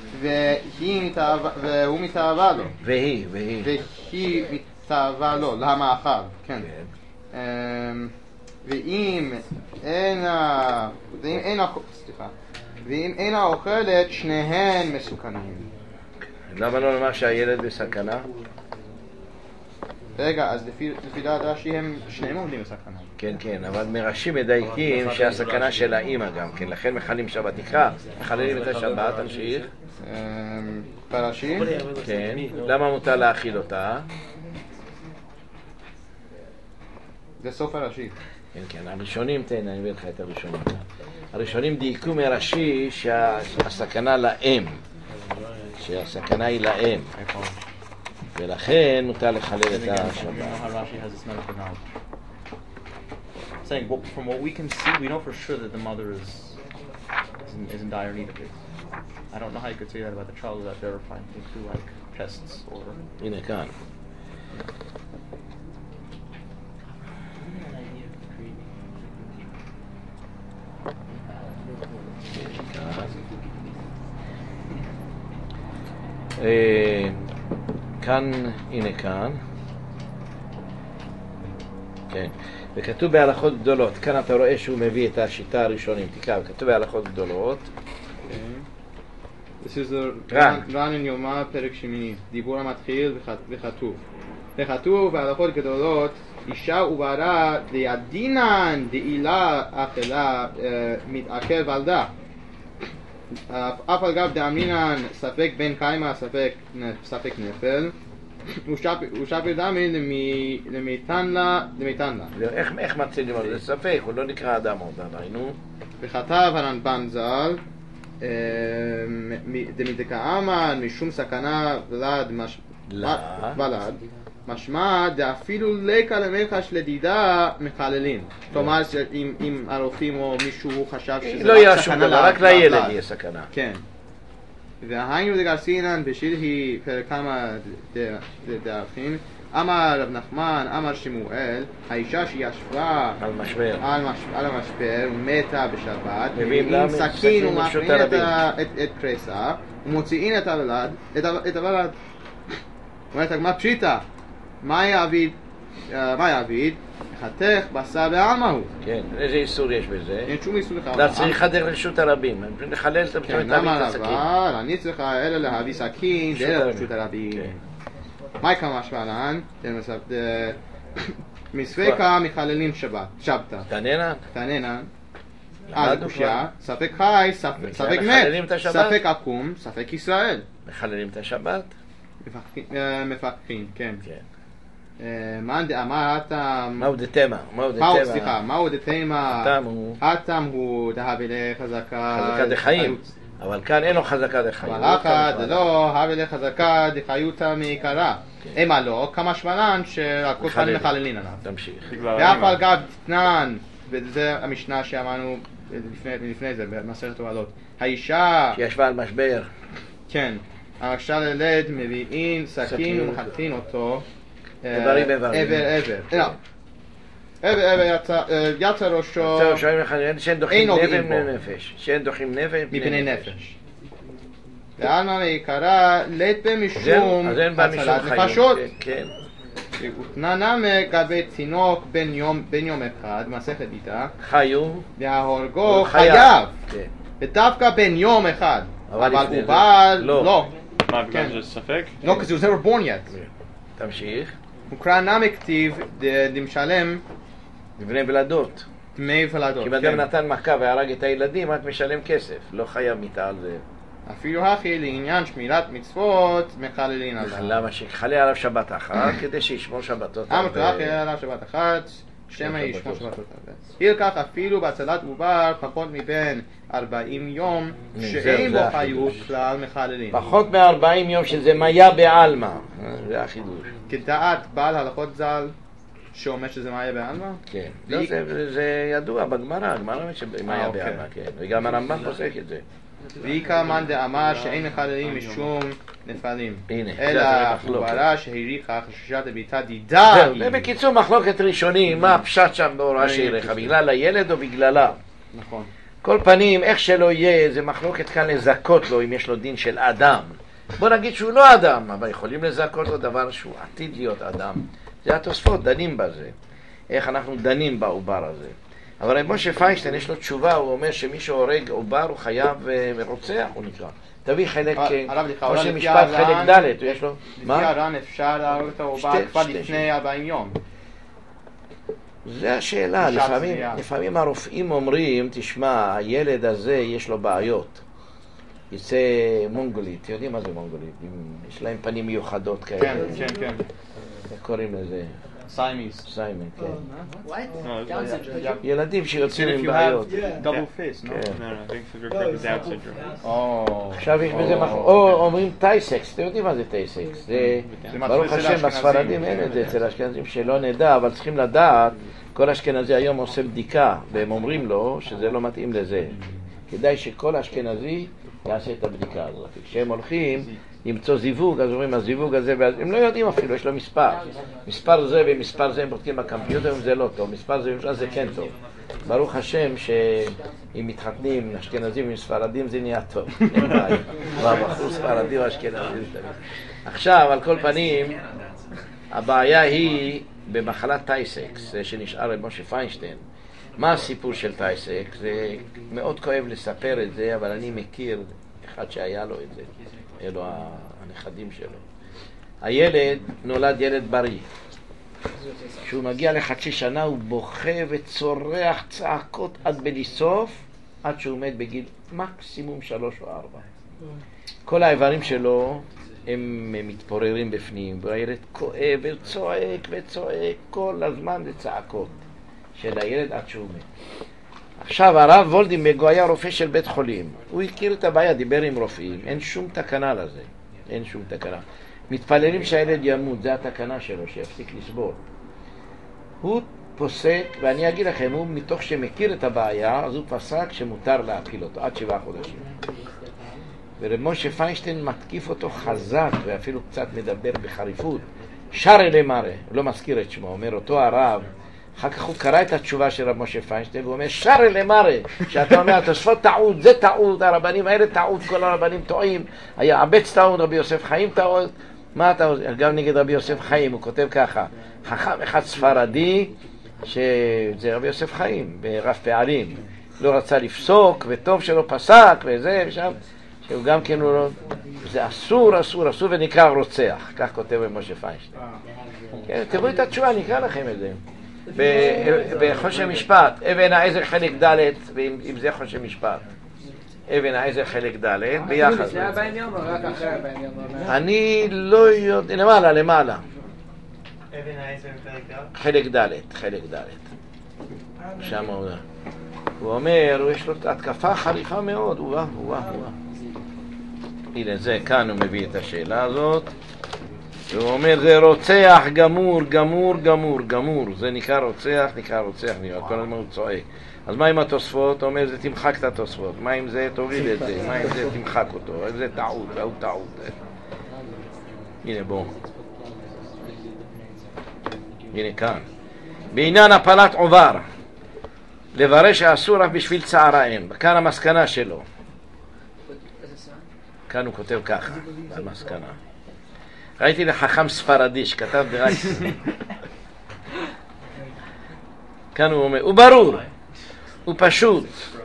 והוא מתאווה לו. והיא, והיא. והיא מתאווה לו, למאכל, כן. ואם אינה, ואם אינה, סליחה, ואם אינה אוכלת, שניהם מסוכנים. למה לא לומר שהילד בסכנה? רגע, אז לפי דעת רש"י הם שניהם עומדים בסכנה. כן, כן, אבל מרש"י מדייקים שהסכנה של האמא גם כן, לכן מחללים שבת. תקרא, מחללים את השבת, תמשיך. ברש"י? כן, למה מותר להאכיל אותה? זה סוף הרש"י. כן, כן, הראשונים, תן, אני אביא לך את הראשונים. הראשונים דייקו מרש"י שהסכנה לאם, שהסכנה היא לאם, ולכן מותר לחלל את השבת. Saying, well, from what we can see, we know for sure that the mother is is in, is in dire need of it. I don't know how you could say that about the child without verifying it through like tests or. הנה כאן. כאן, הנה כאן, כן, וכתוב בהלכות גדולות. כאן אתה רואה שהוא מביא את השיטה הראשונים. תקרא, כתוב בהלכות גדולות. This is the ר"ן אין יומא פרק שמיני, דיבור המתחיל וכתוב. וכתוב בהלכות גדולות, אישה ובעלה דידינן דעילה אכלה מתעכב ולדה. אף על גב דאמרינן ספק בן קיימא ספק נפל, ושפר דמי למיתן לה, למיתן לה. איך מצאים על זה ספק? הוא לא נקרא אדם עוד עלינו. וכתב הרמב"ן ז"ל, דמדכאמן משום סכנה ולד ולד, משמע דאפילו לקה למלכה שלדידה מחללים. כלומר אם הרופאים או מישהו חשב שזה רק סכנה לד, רק לילד יהיה סכנה. כן. והיינו דגרסינן בשלהי פרק כמה דאחים, אמר רב נחמן, אמר שמואל, האישה שישבה על משבר, על המשבר ומתה בשבת, עם סכין ומאכלין את פרסה ומוציאין את הוולד, את הוולד. אומרת הגמרא פשיטא, מה יעביד? מה יעביד? חתך בשר בעלמא הוא. כן, איזה איסור יש בזה? אין שום איסור לך. אתה צריך לחדר רשות הרבים, לחלל את הסכין. כן, למה אבל? אני צריכה אלא להביא סכין דרך רשות הרבים. מה יקרה משמעלן? מספקה מחללים שבת, שבתא. תעננה? תעננה. אה, זה קושייה. ספק חי, ספק- ספק מחללים את מת, השבת. ספק עקום, ספק ישראל. מחללים את השבת? מפקחים, אה, מפקחים, כן. כן. אה, מאן דאמר הטעם... מהו דתמה? מהו מהו, דתמה? סליחה, מהו דתימה? הטעם הוא הטעם הוא דהבלה חזקה... חזקה דחיים. אבל כאן אין לו חזקה דחיים. אבל אחת, לא, הבלה חזקה דחיותה מעיקרה. אמה לא, כמה שמלן שהכל כאן מחללין עליו. תמשיך. ואף על גב תנן, וזה המשנה שאמרנו לפני, לפני זה, במסכת תועלות. האישה, שישבה על משבר. כן, הרשה ללד מביאים סכין ומחתין אותו. איברים איברים. עבר עבר. לא. עבר עבר יצא- אה, יצא ראשו זהו, שואלים לך, שאין דוחים אין נוגעים נבל בו. מפני נפש. שאין דוחים נבל מפני נפש. ועלמא מעיקרה לית זהו, במשום אז אין בה משום הצלת חיים. נפשות. כן. ותנא גבי תינוק בן יום בן יום אחד, מסכת איתה, חיו. וההורגו חייב. חייב, כן. ודווקא בן יום אחד, אבל אבל לפני הוא זה- בא, לא. לא, מה, בגלל כן. שזה ספק? לא, because he was never born yet. תמשיך. הוא קרא נמי כתיב ד- דמשלם מבני ולדות. דמי ולדות. כי אם כן. אדם נתן מכה והרג את הילדים, את משלם כסף. לא חייב מיתה על זה. אפילו הכי לעניין שמירת מצוות מחללין עליו. למה שיחלה עליו שבת אחת, כדי שישמור שבתות. אמר הרבה. תורה חייל עליו שבת אחת, שמא ישמור שבתות הרבה. עיר כך אפילו בהצלת עובר פחות מבין ארבעים יום, זהו, שאין זה בו החידוש. חיות כלל מחללין. פחות מ-ארבעים יום שזה מיה בעלמא. זה החידוש. כדעת בעל הלכות ז"ל, שאומר שזה מיה בעלמא? כן. לא, זה- זה ידוע בגמרא, הגמרא אומרת שמיה אוקיי. בעלמא, כן. וגם הרמב"ם פוסק את זה. ואיכא מאן דאמר שאין מחללים משום נפלים. הנה, אלא זה המחלוקת. עוברה שהריחה חששת לביתה דידה זהו, היא. זה בקיצור מחלוקת ראשונים, מה הפשט שם בהוראה שיריך, בגלל הילד או בגללה. נכון. כל פנים, איך שלא יהיה, זה מחלוקת כאן לזכות לו אם יש לו דין של אדם. בוא נגיד שהוא לא אדם, אבל יכולים לזכות לו דבר שהוא עתיד להיות אדם. זה התוספות, דנים בזה. איך אנחנו דנים בעובר הזה. אבל רב משה פיינשטיין יש לו תשובה, הוא אומר שמי שהורג עובר הוא חייב אה, רוצח, הוא נקרא. תביא חלק, הרב, אה, הרב, כמו לפי שמשפט הר"ן- חלק ד', יש לו, לפי מה? הר"ן אפשר להרוג את העובר שתי- כבר שתי- לפני ארבעים יום. זה השאלה, בשעת לפעמים, זריעה. לפעמים הרופאים אומרים, תשמע, הילד הזה יש לו בעיות. יצא מונגולית, יודעים מה זה מונגולית? עם- יש להם פנים מיוחדות כאלה. כן, כן, כן. איך קוראים לזה? סיימיס. סיימן, כן. What? No, Down it's- syndrome. ילדים שיוצאים If עם you בעיות. have double face, no? כן. No, no, I think it's correct with Down syndrome. או. עכשיו יש בזה או. מחלוקת, או אומרים טייסקס, אתם יודעים מה זה טייסקס? זה, זה ברוך מצוי אצל השם, האשכנזים. בספרדים אין את זה אצל האשכנזים שלא נדע, אבל צריכים לדעת, כל אשכנזי היום עושה בדיקה, והם אומרים לו שזה לא מתאים לזה. כדאי שכל אשכנזי יעשה את הבדיקה הזאת. כשהם הולכים למצוא זיווג, אז אומרים הזיווג הזה, הם לא יודעים אפילו, יש לו מספר. מספר זה ומספר זה הם בודקים בקמפיוטר, זה לא טוב, מספר זה ומספר זה כן טוב. ברוך השם שאם מתחתנים אשכנזים עם ספרדים זה נהיה טוב. אין בעיה. והבחור ספרדי או אשכנזי. עכשיו, על כל פנים, הבעיה היא במחלת טייסקס, שנשאר רב משה פיינשטיין. מה הסיפור של טייסקס? זה מאוד כואב לספר את זה, אבל אני מכיר אחד שהיה לו את זה. היה לו הנכדים שלו. הילד נולד ילד בריא. כשהוא מגיע לחצי שנה הוא בוכה וצורח צעקות עד בלי סוף, עד שהוא מת בגיל מקסימום שלוש או ארבע. כל האיברים שלו הם מתפוררים בפנים, והילד כואב וצועק וצועק כל הזמן לצעקות של הילד עד שהוא מת. עכשיו הרב וולדימג הוא היה רופא של בית חולים, הוא הכיר את הבעיה, דיבר עם רופאים, אין שום תקנה לזה, אין שום תקנה. מתפללים שהילד ימות, זה התקנה שלו, שיפסיק לסבול. הוא פוסק, ואני אגיד לכם, הוא מתוך שמכיר את הבעיה, אז הוא פסק שמותר להפיל אותו עד שבעה חודשים. ורב משה פיינשטיין מתקיף אותו חזק, ואפילו קצת מדבר בחריפות. שרי למראה, הוא לא מזכיר את שמו, אומר אותו הרב, אחר כך הוא קרא את התשובה של רב משה פיינשטיין, והוא אומר, שרי למראה, שאתה אומר, התוספות טעות, זה טעות, הרבנים האלה טעות, כל הרבנים טועים, היה עבץ טעות, רבי יוסף חיים טעות, מה אתה עושה? גם נגד רבי יוסף חיים, הוא כותב ככה, חכם אחד ספרדי, שזה רבי יוסף חיים, ברב פעלים, לא רצה לפסוק, וטוב שלא פסק, וזה, ושם, שהוא גם כן, הוא לא, זה אסור, אסור, אסור, ונקרא רוצח, כך כותב רב משה פיינשטיין. כן, תראו את התשובה, אני אקרא לכם את זה. בחושן משפט, אבן העזר חלק ד', ואם זה חושן משפט. אבן העזר חלק ד', ביחד. זה היה בעין יום או רק אחרי בעין יום? אני לא יודע, למעלה, למעלה. אבן העזר חלק ד', חלק ד'. שם הוא אומר. הוא אומר, יש לו התקפה חריפה מאוד, וואה, וואה, וואה. הנה זה, כאן הוא מביא את השאלה הזאת. הוא אומר, זה רוצח גמור, גמור, גמור, גמור. זה נקרא רוצח, נקרא רוצח, נקרא, כל הזמן הוא צועק. אז מה עם התוספות? הוא אומר, זה תמחק את התוספות. מה עם זה? תוריד את זה. מה עם זה? תמחק אותו. זה טעות, זה טעות. הנה, בואו. הנה כאן. בעניין הפלת עובר. לברש האסור רק בשביל צער האם. כאן המסקנה שלו. כאן הוא כותב ככה, המסקנה. ראיתי לחכם ספרדי שכתב רק... כאן הוא אומר, הוא ברור, הוא פשוט.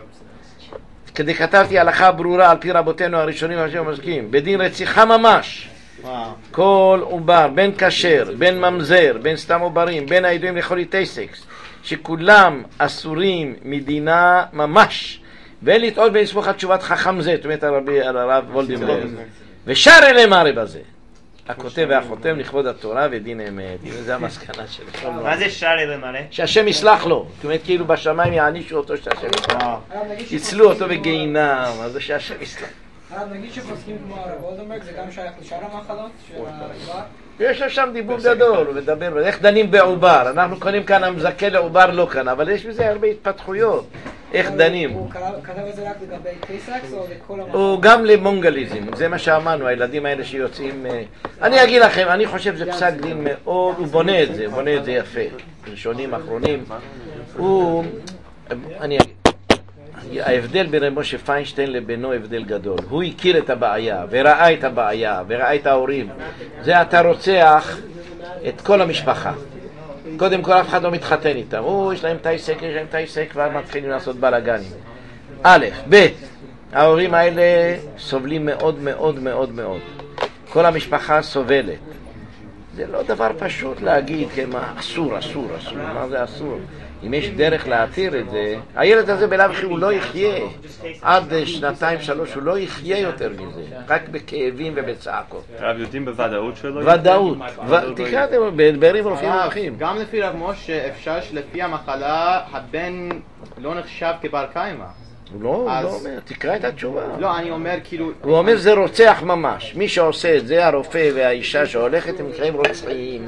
כדי כתבתי הלכה ברורה על פי רבותינו הראשונים והראשונים המסכים, בדין רציחה ממש. כל עובר, בין כשר, בין ממזר, בין סתם עוברים, בין הידועים לחוליתי סקס, שכולם אסורים מדינה ממש. ואין לטעות ולסמוך על תשובת חכם זה, זאת אומרת על הרב וולדימר. ושר אליהם הרי בזה. הכותב והחותם לכבוד התורה ודין אמת. זה המסקנה שלו. מה זה שר אליהם הרי? שהשם יסלח לו. זאת אומרת כאילו בשמיים יענישו אותו שהשם יסלח לו. יצלו אותו בגיהינם, אז זה שהשם יסלח. הרב, נגיד שפוסקים כמו הרב וולדנברג, זה גם שייך לשאר המחלות של העובר? יש לו שם דיבור גדול, הוא מדבר, איך דנים בעובר. אנחנו קונים כאן המזכה לעובר לא כאן, אבל יש בזה הרבה התפתחויות. איך דנים. הוא כתב את זה רק לגבי טייסקס או לכל המחלות? הוא גם למונגליזם, זה מה שאמרנו, הילדים האלה שיוצאים... אני אגיד לכם, אני חושב שזה פסק דין מאוד, הוא בונה את זה, הוא בונה את זה יפה. ראשונים, אחרונים. הוא... אני אגיד. ההבדל בין רב משה פיינשטיין לבינו הבדל גדול. הוא הכיר את הבעיה וראה את הבעיה וראה את ההורים. זה אתה רוצח את כל המשפחה. קודם כל אף אחד לא מתחתן איתם. או, יש להם טייסק, יש להם טייסק, כבר מתחילים לעשות בלגנים. א', ב', ההורים האלה סובלים מאוד מאוד מאוד מאוד. כל המשפחה סובלת. זה לא דבר פשוט להגיד, מה, אסור, אסור, אסור. מה זה אסור? אם יש דרך להתיר את זה, הילד הזה בלב אחי הוא לא יחיה. עד שנתיים, שלוש, הוא לא יחיה יותר מזה. רק בכאבים ובצעקות. הרב יודעים בוודאות שלו? ודאות. תקרא אתם, בדברים רופאים הולכים. גם לפי רב משה אפשר שלפי המחלה הבן לא נחשב כבר קיימא. הוא לא, הוא לא אומר, תקרא את התשובה. לא, אני אומר כאילו... הוא אומר זה רוצח ממש. מי שעושה את זה, הרופא והאישה שהולכת, הם נקראים רוצחים.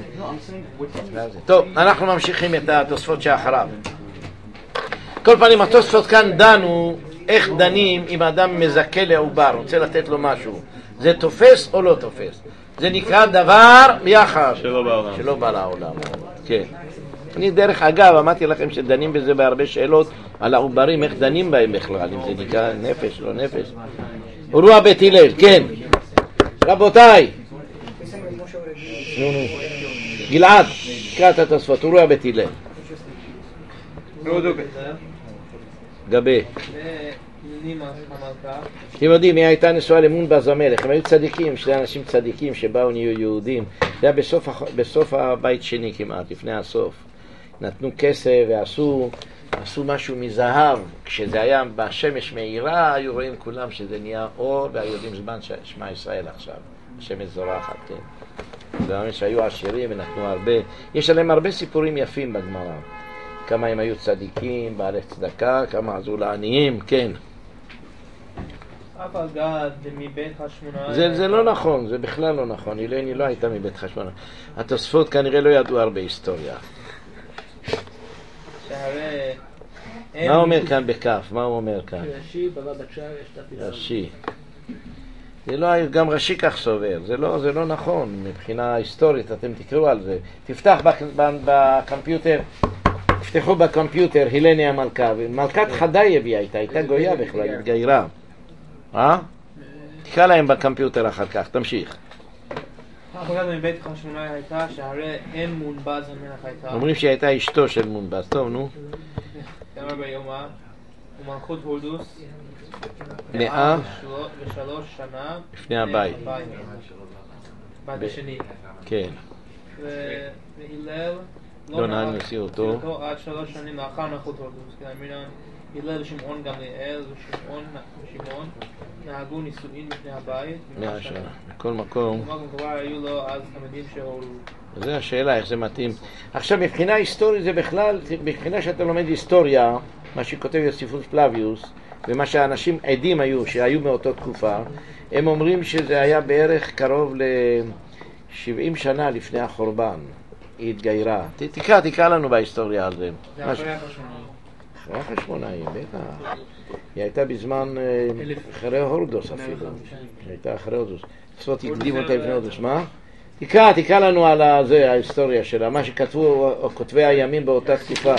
טוב, אנחנו ממשיכים את התוספות שאחריו. כל פעמים התוספות כאן דנו איך דנים אם אדם מזכה לעובר, רוצה לתת לו משהו. זה תופס או לא תופס? זה נקרא דבר יחד. שלא בעולם. שלא בא לעולם. כן. אני דרך אגב אמרתי לכם שדנים בזה בהרבה שאלות על העוברים, איך דנים בהם בכלל, אם זה נקרא נפש, לא נפש. אורוע בית הלל, כן. רבותיי. גלעד, קרא את התוספות, אורוע בית הלל. גבי. אתם יודעים, היא הייתה נשואה למונבז המלך, הם היו צדיקים, שני אנשים צדיקים שבאו נהיו יהודים. זה היה בסוף, בסוף הבית שני כמעט, לפני הסוף. נתנו כסף ועשו עשו משהו מזהב. כשזה היה בשמש מהירה, היו רואים כולם שזה נהיה אור, והיו יודעים זמן שמע ישראל עכשיו. השמש זורחת, כן. זה אומר שהיו עשירים ונתנו הרבה. יש עליהם הרבה סיפורים יפים בגמרא. כמה הם היו צדיקים, בעלי צדקה, כמה עזו לעניים, כן. אף אגד מבית חשמונאי... זה, זה לא נכון, זה בכלל לא נכון. אילני לא הייתה מבית חשמונאי. התוספות כנראה לא ידעו הרבה היסטוריה. מה הוא אומר כאן בכף? מה הוא אומר כאן? רש"י, בבא בתרא, יש תפילה. רש"י. זה לא, גם רש"י כך סובר. זה לא, זה לא נכון מבחינה היסטורית. אתם תקראו על זה. תפתח בקומפיוטר. תפתחו בקומפיוטר הילני המלכה. מלכת חדייב היא הייתה, הייתה גויה בכלל, התגיירה. אה? תקרא להם בקומפיוטר אחר כך, תמשיך. אגד מבית חשמונאי הייתה שהרי אם מונבז המלך הייתה. אומרים שהיא הייתה אשתו של מונבז, טוב נו. יאמר ביומה ומלכות הורדוס מאה ושלוש שנה לפני הבית. בית השני. כן. והילל לא נהג נשיאותו. עד שלוש שנים לאחר מלכות הורדוס, כי אמרינן הלל ושמעון גמליאל ושמעון ושמעון נהגו נישואין בפני הבית. מאה שנה. בכל מקום. בכל מקום כבר היו לו אז תלמידים שהורו. זו השאלה, איך זה מתאים. עכשיו, מבחינה היסטורית זה בכלל, מבחינה שאתה לומד היסטוריה, מה שכותב יוסיפוס פלביוס, ומה שהאנשים עדים היו, שהיו מאותו תקופה, הם אומרים שזה היה בערך קרוב ל-שבעים שנה לפני החורבן. היא התגיירה. תקרא, תקרא לנו בהיסטוריה על זה. זה אחרי החשמונאים. אחרי החשמונאים, בטח. היא הייתה בזמן, אחרי הורדוס אפילו. היא הייתה אחרי הורדוס. זאת הקדים אותה לפני הורדוס. מה? תקרא, תקרא לנו על זה, ההיסטוריה שלה, מה שכתבו כותבי הימים באותה תקופה.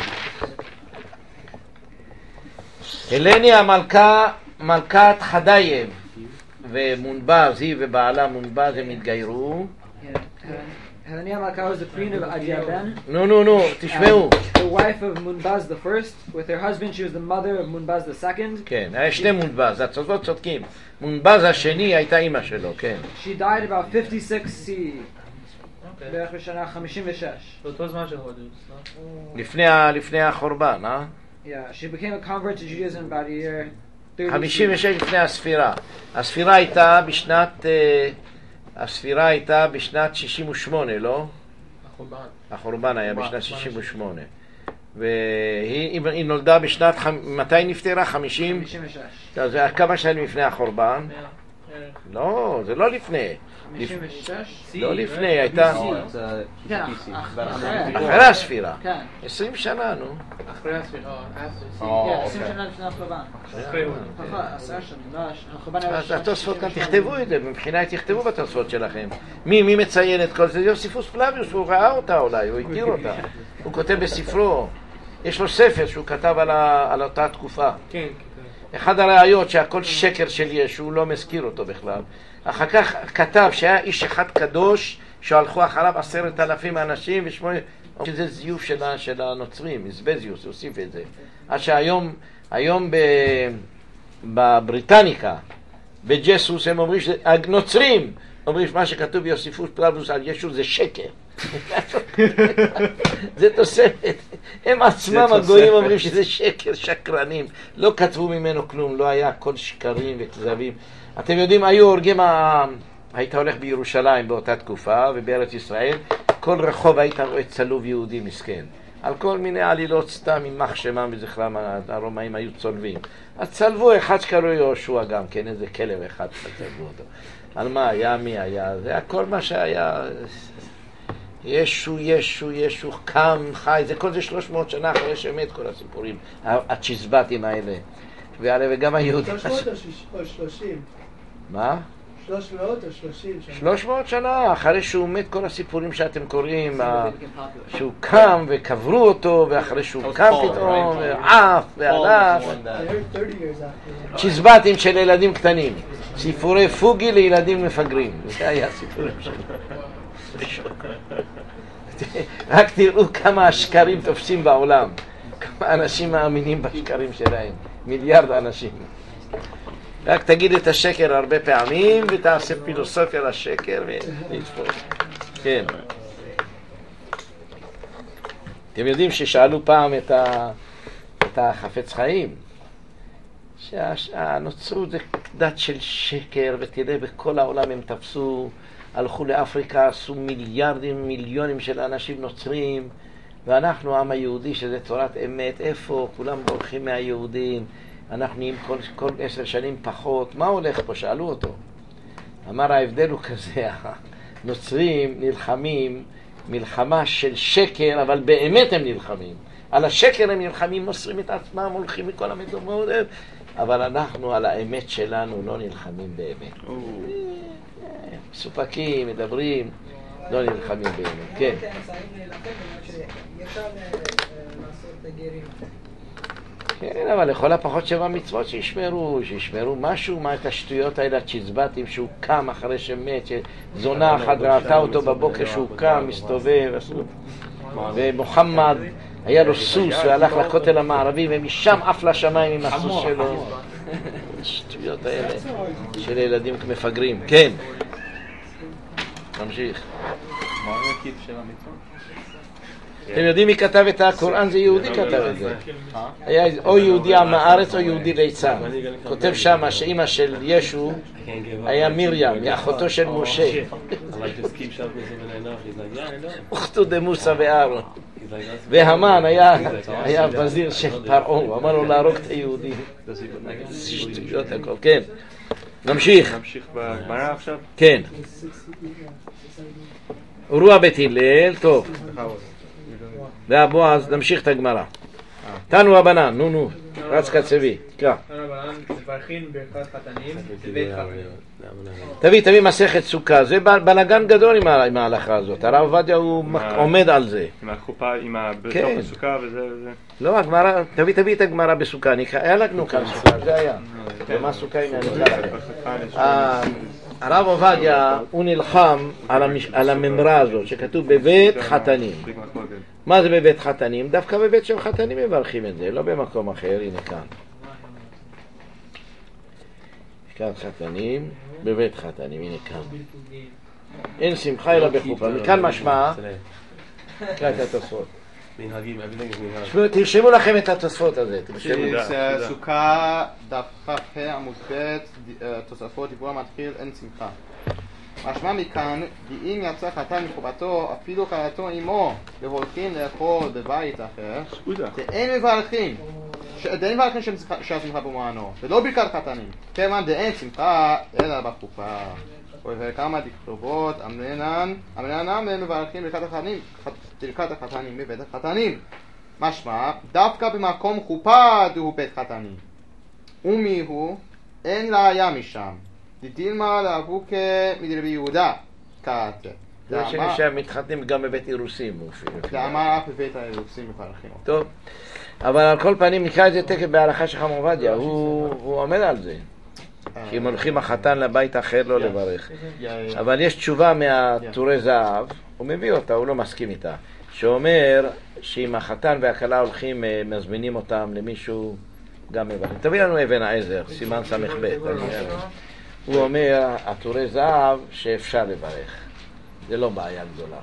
הלני המלכה, מלכת חדיים, ומונבז, היא ובעלה מונבז, הם התגיירו. Helenia Malka was the queen of Adiaben. נו, נו, נו, תשמעו. The wife of Munbaz the first. With her husband, she was the mother of Munbaz the second. כן, היה שני מונבז, הצודות צודקים. מונבז השני הייתה אימא שלו, כן. She died about fifty-six C E. בערך בשנה חמישים ושש. באותו זמן של הורדוס, לא? לפני החורבן, אה? Yeah, she became a convert to Judaism about a year. חמישים ושש לפני הספירה. הספירה הייתה בשנת... הספירה הייתה בשנת שישים ושמונה, לא? החורבן. החורבן היה בשנת שישים ושמונה. והיא נולדה בשנת... מתי נפטרה? חמישים? חמישים ושש. אז כמה שנים לפני החורבן? לא, זה לא לפני. חמישים ושש? לא לפני, הייתה... כן, אחרי הספירה. כן. עשרים שנה, נו. אחרי הספירה. כן, עשרים שנה לפני החורבן. עשרה שנים. אז התוספות כאן תכתבו את זה, מבחינה תכתבו בתוספות שלכם. מי מציין את כל זה? יוסיפוס פלביוס, הוא ראה אותה אולי, הוא הכיר אותה. הוא כותב בספרו, יש לו ספר שהוא כתב על אותה תקופה. כן. אחד הראיות שהכל שקר של ישו, הוא לא מזכיר אותו בכלל. אחר כך כתב שהיה איש אחד קדוש שהלכו אחריו עשרת אלפים אנשים ושמונה, שזה זיוף של הנוצרים, איזבזיוס, הוסיף את זה. עד שהיום, היום בבריטניקה, בג'סוס, הם אומרים שהנוצרים אומרים שמה שכתוב ביוסיפוס פלביוס על ישו זה שקר. זה תוספת. הם עצמם הגויים אומרים שזה שקר, שקרנים. לא כתבו ממנו כלום, לא היה כל שקרים וכזבים. אתם יודעים, היו הורגים, היית הולך בירושלים באותה תקופה ובארץ ישראל, כל רחוב היית רואה צלוב יהודי מסכן. על כל מיני עלילות סתם עם מחשמם וזכרם, הרומאים היו צולבים. אז צלבו אחד שקראו יהושע גם כן, איזה כלב אחד צלבו אותו. על מה היה, מי היה, זה הכל מה שהיה. ישו, ישו, ישו, קם, חי, זה כל זה שלוש מאות שנה אחרי שמת כל הסיפורים, הצ'יזבטים האלה. וגם היהודים... שלוש מאות או שלושים? מה? שלוש מאות או שלושים שנה? שלוש מאות שנה, אחרי שהוא מת כל הסיפורים שאתם קוראים, שהוא קם וקברו אותו, ואחרי שהוא קם פתאום, ועף והלך. צ'יזבטים של ילדים קטנים, סיפורי פוגי לילדים מפגרים, זה היה סיפורים שלו. רק תראו כמה השקרים תופסים בעולם, כמה אנשים מאמינים בשקרים שלהם, מיליארד אנשים. רק תגיד את השקר הרבה פעמים ותעשה פילוסופיה לשקר ונתפוס. כן. אתם יודעים ששאלו פעם את, ה... את החפץ חיים, שהנוצרות זה דת של שקר, ותראה בכל העולם הם תפסו, הלכו לאפריקה, עשו מיליארדים, מיליונים של אנשים נוצרים, ואנחנו, העם היהודי, שזה תורת אמת, איפה? כולם בורחים מהיהודים, אנחנו נהיים כל, כל עשר שנים פחות. מה הולך פה? שאלו אותו. אמר, ההבדל הוא כזה, הנוצרים נלחמים מלחמה של שקר, אבל באמת הם נלחמים. על השקר הם נלחמים, מוסרים את עצמם, הולכים מכל המדומות, אבל אנחנו על האמת שלנו לא נלחמים באמת. מסופקים, מדברים, לא נלחמים באמת. כן. כן, אבל לכל הפחות שבע מצוות שישמרו, שישמרו משהו מה את השטויות האלה, הצ'יזבטים שהוא קם אחרי שמת, שזונה אחת ראתה אותו בבוקר שהוא קם, מסתובב, ומוחמד היה לו סוס והלך לכותל המערבי ומשם עף לשמיים עם הסוס שלו. השטויות האלה של ילדים מפגרים. כן. נמשיך. מה הוא מקיף שבע מצוות? אתם יודעים מי כתב את הקוראן? זה יהודי כתב את זה. היה או יהודי עם הארץ או יהודי ליצן. כותב שם שאימא של ישו היה מרים, היא אחותו של משה. אוכתו דמוסה ואהרון. והמן היה וזיר של פרעה, הוא אמר לו להרוג את היהודים. שטויות הכל, כן. נמשיך. נמשיך בגמרא עכשיו? כן. אורוע בית הלל, טוב. והבועז, נמשיך את הגמרא. תנו רבנן, נו נו, רץ קצבי, תקרא. תנו רבנן, מברכים ברכת חתנים בבית חתנים. תביא, תביא מסכת סוכה, זה בלגן גדול עם ההלכה הזאת, הרב עובדיה הוא עומד על זה. עם החופה, עם בתוך הסוכה וזה וזה. לא, הגמרא, תביא, תביא את הגמרא בסוכה, היה לנו כאן סוכה, זה היה. ומה סוכה הנה אני אקרא לכם. הרב עובדיה הוא נלחם על הממרה הזאת שכתוב בבית חתנים. מה זה בבית חתנים? דווקא בבית של חתנים מברכים את זה, לא במקום אחר, הנה כאן. כאן חתנים, בבית חתנים, הנה כאן. אין שמחה אלא בחופה. מכאן משמע, תקרא את התוספות. תרשמו לכם את התוספות הזה. סוכה דף כ"ה עמוד ב' תוספות דיבור המתחיל אין שמחה. משמע מכאן, אם יצא חתן מחובתו, אפילו קראתו עמו, והולכים לאכול בבית אחר, דאין מברכים, דאין מברכים שהשמחה במענו, ולא ברכת חתנים, כיוון דאין שמחה אלא בחופה. וכמה דכתובות, אמרינן, אמרינן מברכים ברכת החתנים, ברכת החתנים בבית החתנים. משמע, דווקא במקום חופה דהו בית חתנים. ומי הוא? אין ראיה משם. דדילמה לאבוקה מדרבי יהודה, קראתי. זה שמשם מתחתנים גם בבית אירוסים. דאמר אף בבית האירוסים מברכים. טוב, אבל על כל פנים נקרא את זה תכף בהלכה של חכם עובדיה, הוא עומד על זה. כי אם הולכים החתן לבית אחר לא לברך. אבל יש תשובה מהטורי זהב, הוא מביא אותה, הוא לא מסכים איתה, שאומר שאם החתן והכלה הולכים, מזמינים אותם למישהו, גם מברכים. תביא לנו אבן העזר, סימן סמך ב'. הוא אומר, הטורי זהב, שאפשר לברך. זה לא בעיה גדולה.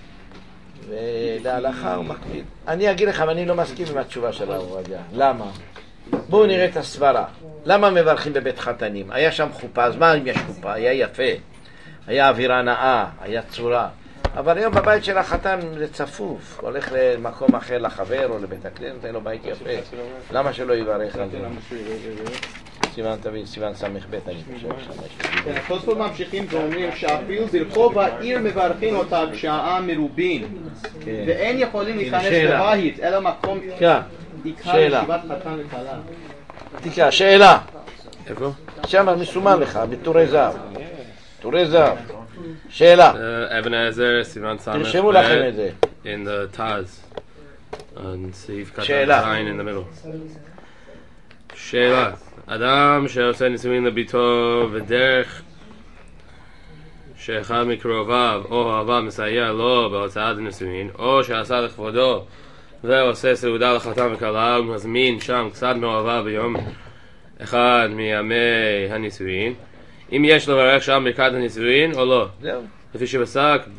ולהלכה הוא מקביל. אני אגיד לכם, אני לא מסכים עם התשובה של הרב עובדיה. למה? בואו נראה את הסברה. למה מברכים בבית חתנים? היה שם חופה, אז מה אם יש חופה? היה יפה, היה אווירה נאה, היה צורה. אבל היום בבית של החתן זה צפוף, הולך למקום אחר לחבר או לבית הכנסת, אין לו בית יפה. למה שלא יברך על זה? סימן תבין, סימן סמך בית, אני חושב שם. התוספות ממשיכים ואומרים שאפילו זרקו בעיר מברכים אותה כשהעם מרובין, ואין יכולים להיכנס לבית, אלא מקום עיקר ישיבת חתן וכלה. תקרא, שאלה. איפה? שם מסומן לך, בטורי זהב. טורי זהב. שאלה. אבן העזר, סימן סמך. תרשמו לכם את זה. In the Taz. On סעיף קטן שאלה. in the middle. שאלה. אדם שעושה נישואין לביתו ודרך שאחד מקרוביו או אוהביו מסייע לו בהוצאת הנישואין, או שעשה לכבודו ועושה סעודה לחתן וכלה ומזמין שם קצת מאוהביו ביום אחד מימי הנישואין, אם יש לברך שם ברכת הנישואין או לא. זהו. לפי שבסק ב...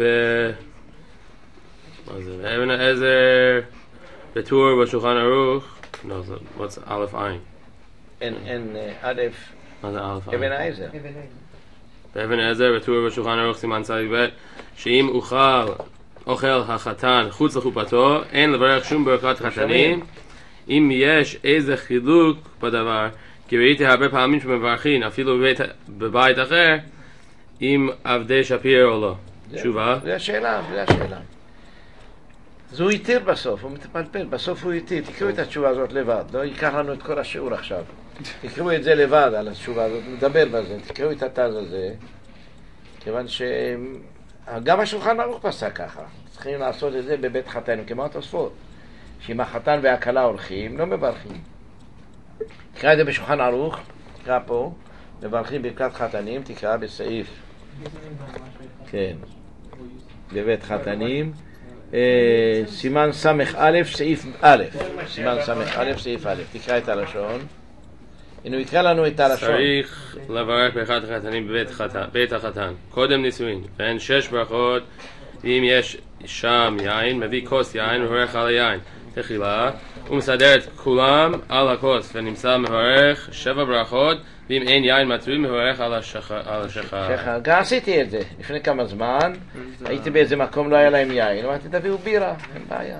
מה זה? באבן העזר, בטור בשולחן ערוך, לא, זה א' עין. אין, אין, א', מה זה א' עין? אבן העזר. באבן העזר, בטור בשולחן ערוך, סימן צדיק ב', שאם אוכל אוכל החתן חוץ לחופתו, אין לברך שום ברכת חתנים. אם יש איזה חילוק בדבר, כי ראיתי הרבה פעמים שמברכים אפילו בבית, בבית אחר, עם עבדי שפיר או לא. תשובה? זה השאלה, זה השאלה. אז הוא יתיר בסוף, הוא מתפלפל, בסוף הוא יתיר. תקראו את התשובה הזאת לבד, לא ייקח לנו את כל השיעור עכשיו. תקראו את זה לבד על התשובה הזאת, נדבר בזה, תקראו את התז הזה, כיוון שגם השולחן ערוך פסק ככה. צריכים לעשות את זה בבית חתן, כמו התוספות. שאם החתן והכלה הולכים, לא מברכים. תקרא את זה בשולחן ערוך, תקרא פה, מברכים ברכת חתנים, תקרא בסעיף. כן, בבית חתנים. סימן סמך א', סעיף א', סימן סמך א', סעיף א', תקרא את הלשון. הנה, יקרא לנו את הלשון. צריך לברך ברכת החתנים בבית החתן, קודם נישואין, ואין שש ברכות ואם יש שם יין, מביא כוס יין ומברך על היין תחילה, ומסדר את כולם על הכוס, ונמצא מברך שבע ברכות, ואם אין יין מצוי מברך על השחר. שחר, גם עשיתי את זה לפני כמה זמן, הייתי באיזה מקום, לא היה להם יין, אמרתי תביאו בירה, אין בעיה.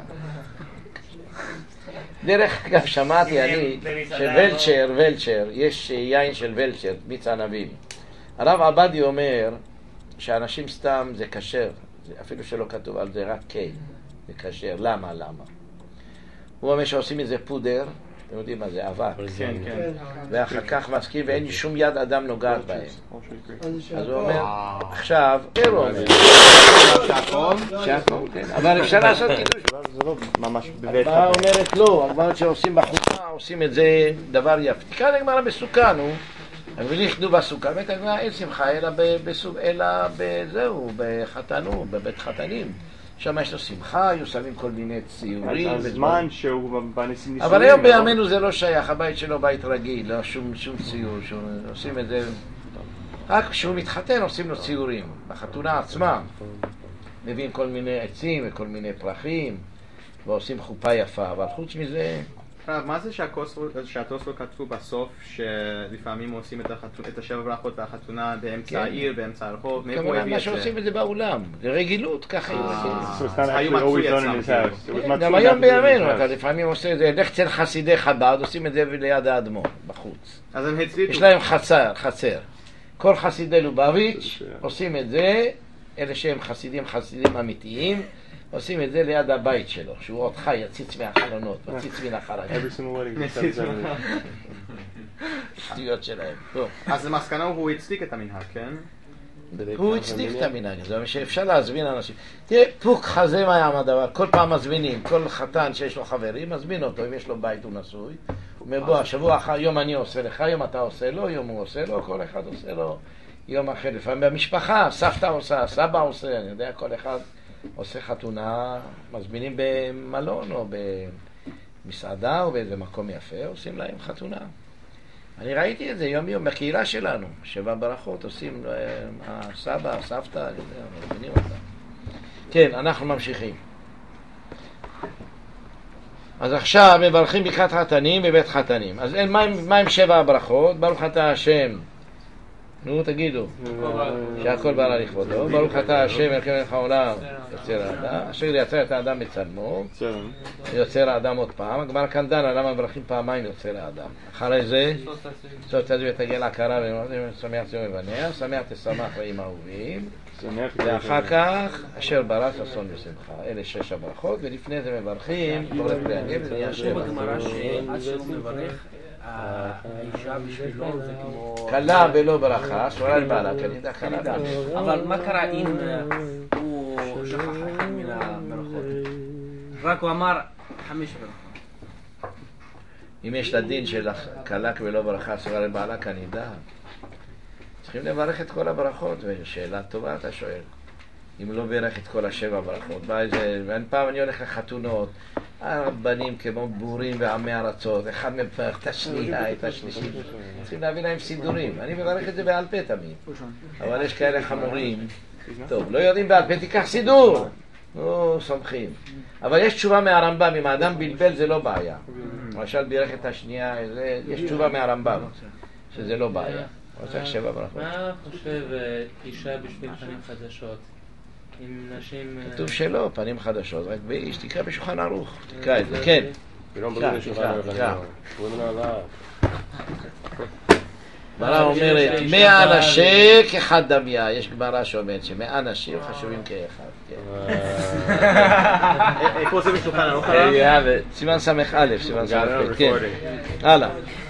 דרך אגב שמעתי אני שוולצ'ר, ולצ'ר, יש יין של ולצ'ר, מיץ ענבים. הרב עבדי אומר שאנשים סתם זה כשר, אפילו שלא כתוב על זה, רק כן, זה כשר. למה? למה? הוא אומר שעושים איזה פודר, אתם יודעים מה זה, אבק, כן, כן. ואחר כך מסכים ואין שום יד אדם נוגעת בהם. אז הוא אומר, עכשיו, הוא אומר, שהכל, שהכל, כן, אבל אפשר לעשות קידוש. זה לא ממש בבית. הגמרא אומרת לא, הגמרא שעושים בחופה, עושים את זה דבר יפה. תקרא לגמרא בסוכה, נו. וליכדו בסוכה, בית הגמרא אין שמחה, אלא בזהו, בחתנו, בבית חתנים. שם יש לו שמחה, היו שמים כל מיני ציורים. הזמן שהוא בניסים... אבל היום בימינו זה לא שייך, הבית שלו בית רגיל, לא שום ציור, עושים את זה... רק כשהוא מתחתן עושים לו ציורים, בחתונה עצמה. מביאים כל מיני עצים וכל מיני פרחים, ועושים חופה יפה, אבל חוץ מזה... מה זה שהתוספות כתבו בסוף שלפעמים עושים את השבע ברכות והחתונה באמצע העיר, באמצע הרחוב? כמובן מה שעושים את זה בעולם, זה רגילות, ככה היו מצוי אצלם. גם היום בימינו, אתה לפעמים עושה את זה, לך אצל חסידי חב"ד, עושים את זה ליד האדמו"ר, בחוץ. יש להם חצר. כל חסידי לובביץ' עושים את זה, אלה שהם חסידים, חסידים אמיתיים, עושים את זה ליד הבית שלו, שהוא עוד חי, יציץ מהחלונות, יציץ מן החלקים. שטויות שלהם. אז למסקנה הוא הצדיק את המנהג, כן? הוא הצדיק את המנהג, זה אומר שאפשר להזמין אנשים. תראה, פוק חזה מה היה הדבר, כל פעם מזמינים, כל חתן שיש לו חברים, מזמין אותו, אם יש לו בית הוא נשוי. הוא אומר, בוא, השבוע אחר, יום אני עושה לך, יום אתה עושה לו, יום הוא עושה לו, כל אחד עושה לו, יום אחר. לפעמים במשפחה, סבתא עושה, סבא עושה, אני יודע, כל אחד עושה חתונה, מזמינים במלון או במסעדה או באיזה מקום יפה, עושים להם חתונה. אני ראיתי את זה יום יום בקהילה שלנו, שבע ברכות עושים הסבא, הסבתא, אני יודע, מבינים אותם. כן, אנחנו ממשיכים. אז עכשיו מברכים ברכת חתנים בבית חתנים. אז אין, מה, מה עם שבע הברכות? ברוך אתה השם. נו, תגידו. שהכל בא לכבודו. ברוך אתה השם, אלוקים מלך העולם, יוצר האדם. אשר יצר את האדם בצלמו. יוצר האדם עוד פעם. הגמרא כאן דנה, למה מברכים פעמיים יוצר האדם. אחרי זה, סוף תדעו ותגיע להכרה ושמח ציון ובניה, שמח תשמח רעים אהובים. ואחר כך, אשר ברא ששון ושמחה. אלה שש הברכות, ולפני זה מברכים, בורא פרי הגב, זה נהיה שבע. בגמרא שעד שלא מברך, האישה בשבילו זה כמו... קלה ולא ברכה, שורה לבעלה, כי אני יודע קלה ולא ברכה. אבל מה קרה אם הוא שכח אחד מן הברכות? רק הוא אמר חמש ברכות. אם יש לדין של קלה ולא ברכה, שורה לבעלה, כי אני יודע. צריכים לברך את כל הברכות, ושאלה טובה אתה שואל. אם לא ברך את כל השבע ברכות, ואין פעם אני הולך לחתונות, הרבנים כמו בורים ועמי ארצות, אחד מברך את השנייה, את השלישית. צריכים להביא להם סידורים. אני מברך את זה בעל פה תמיד. אבל יש כאלה חמורים. טוב, לא יודעים בעל פה, תיקח סידור. נו, סומכים. אבל יש תשובה מהרמב"ם, אם האדם בלבל זה לא בעיה. למשל בירך את השנייה, יש תשובה מהרמב"ם, שזה לא בעיה. רוצה שבע ברכות. מה חושב אישה בשביל פנים חדשות? עם נשים... כתוב שלא, פנים חדשות, רק באיש, תקרא בשולחן ערוך, תקרא את זה, כן. גמרא אומרת, מאה נשי כאחד דמיה, יש גמרא שאומרת שמאה נשים חשובים כאחד. איפה זה בשולחן ערוך? סימן סמך א', סימן סמך ב', כן. הלאה.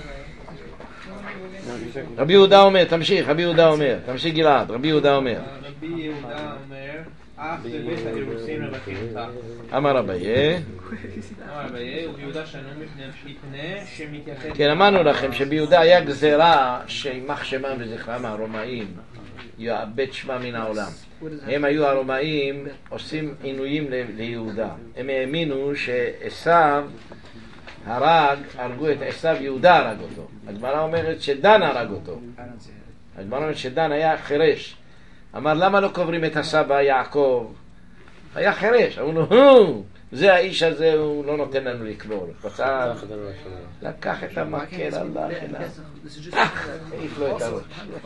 רבי יהודה אומר, תמשיך, רבי יהודה אומר, תמשיך גלעד, רבי יהודה אומר. רבי יהודה אומר, אף בבית האירוסין רווחים אותה. אמר אביי. אמר אביי, וביהודה שנו מפני שמתייחד... כן, אמרנו לכם שביהודה היה גזירה שימח שמם וזכרם הרומאים, יאבד שמם מן העולם. הם היו הרומאים עושים עינויים ליהודה. הם האמינו שעשיו הרג, הרגו את עשיו, יהודה הרג אותו. הגמרא אומרת שדן הרג אותו. הגמרא אומרת שדן היה חירש. אמר, למה לא קוברים את הסבא יעקב היה חירש, אמרו לו, הו, זה האיש הזה, הוא לא נותן לנו לקבור. פצע, לקח את המקל, הלך אליו. העיף לו את הראש.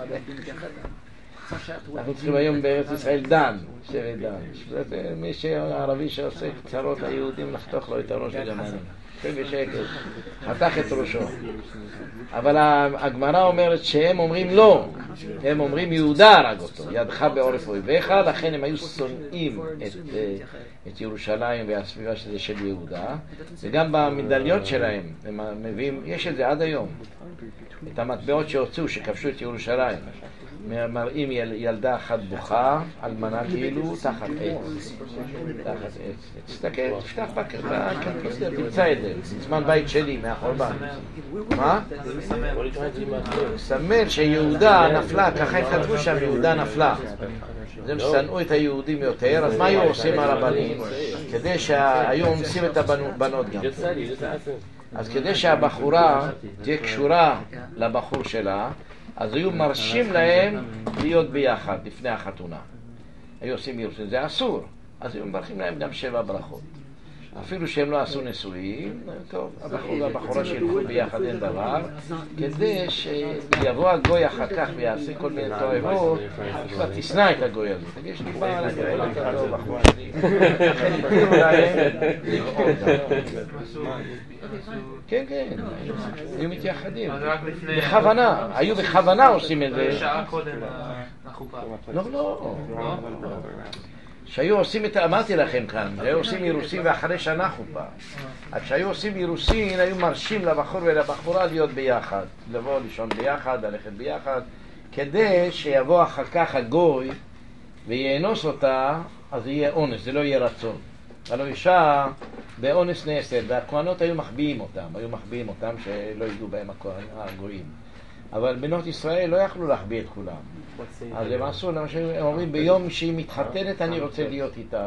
אנחנו צריכים היום בארץ ישראל דן, שבט דן. מי שהערבי שעושה קצרות ליהודים לחתוך לו את הראש לגמרי. בשקל, חתך את ראשו. אבל הגמרא אומרת שהם אומרים לא, הם אומרים יהודה הרג אותו, ידך בעורף אויביך, לכן הם היו שונאים את, את ירושלים והסביבה שזה של יהודה, וגם במדליות שלהם הם מביאים, יש את זה עד היום, את המטבעות שהוצאו שכבשו את ירושלים, מראים יל, ילדה אחת בוכה, אלמנה כאילו, תחת עץ. תחת עץ. תסתכל, תפתח בכרטיס, תמצא את זה. זמן בית שלי, מהחורבן. מה? סמל שיהודה נפלה, ככה הם כתבו שם, יהודה נפלה. אז הם שנאו את היהודים יותר, אז מה היו עושים הרבנים? כדי שהיו אונסים את הבנות גם. אז כדי שהבחורה תהיה קשורה לבחור שלה, אז היו מרשים להם להיות ביחד לפני החתונה. היו עושים ירושלים, זה אסור. אז היו מברכים להם גם שבע ברכות. אפילו שהם לא עשו נישואים, טוב, הבחור והבחורה שילכו ביחד אין דבר, כדי שיבוא הגוי אחר כך ויעשה כל מיני תועבות, כבר תשנא את הגוי הזה. תגיד יש לי בעל, אני רואה לך לא בחורה שלי. לכן התחילו להם לראות. כן, כן, היו מתייחדים. בכוונה, היו בכוונה עושים את זה. שעה קודם לחופה. לא, לא. שהיו עושים את, אמרתי לכם כאן, היו עושים אירוסין ואחרי שנה חופה. אז שהיו עושים אירוסין, היו מרשים לבחור ולבחורה להיות ביחד. לבוא לישון ביחד, ללכת ביחד, כדי שיבוא אחר כך הגוי ויאנוס אותה, אז זה יהיה אונס, זה לא יהיה רצון. הלוא אישה באונס נעשית, והכהנות היו מחביאים אותם, היו מחביאים אותם שלא ידעו בהם הגויים. אבל בנות ישראל לא יכלו להחביא את כולם. אז הם עשו, למשל, הם אומרים, ביום שהיא מתחתנת אני רוצה להיות איתה.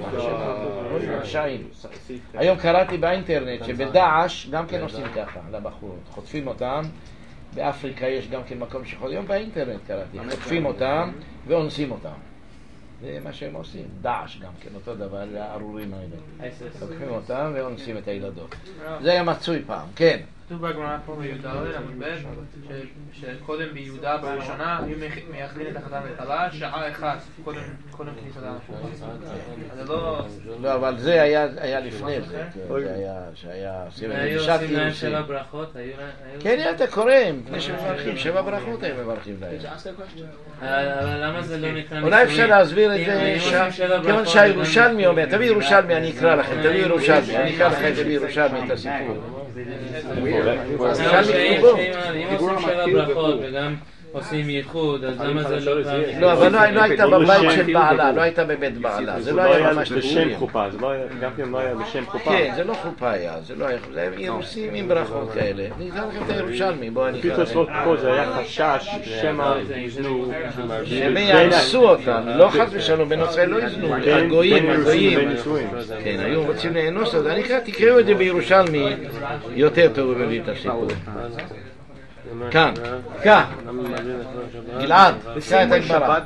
היום קראתי באינטרנט שבדאעש גם כן עושים ככה לבחורות, חוטפים אותם, באפריקה יש גם כן מקום שחוטפים, היום באינטרנט קראתי, חוטפים אותם ואונסים אותם. זה מה שהם עושים, דאעש גם כן, אותו דבר, הארורים האלה. לוקחים אותם ואונסים את הילדות. זה היה מצוי פעם, כן. כתוב בגמרא פה ביהודה, שקודם ביהודה בראשונה היו מייחדים את החתן וכלה שעה אחת קודם כניסתה. אז לא... לא, אבל זה היה לפני זה, זה היה שהיה... היו עושים להם שבע ברכות? כן, אתה קורא, לפני שמברכים, שבע ברכות היו מברכים להם. אבל למה זה לא נקרא נישואין? אולי אפשר להסביר את זה, כיוון שהירושלמי אומר, תביא ירושלמי, אני אקרא לכם, תביא ירושלמי, אני אקרא לכם את זה בירושלמי, את הסיפור. אם עושים שבע ברכות וגם עושים ייחוד, אז למה זה לא... לא, אבל לא הייתה בבית של בעלה, לא הייתה בבית בעלה, זה לא היה ממש בשם חופה, גם כן לא היה בשם חופה. כן, זה לא חופה היה, זה לא היה, זה היה אירוסים עם ברכות כאלה. אני אקרא לכם את הירושלמי, בואו אני אקרא לכם. פה זה היה חשש, שמא יזנו... שמא יאנסו אותם, לא חס ושלום, בנושא לא יזנו, הגויים, הגויים. כן, היו רוצים לאנוס, אז אני אקרא, תקראו את זה בירושלמי, יותר טוב ובביא את הסיפור. כאן, כאן, גלעד, תקרא את הגמרא.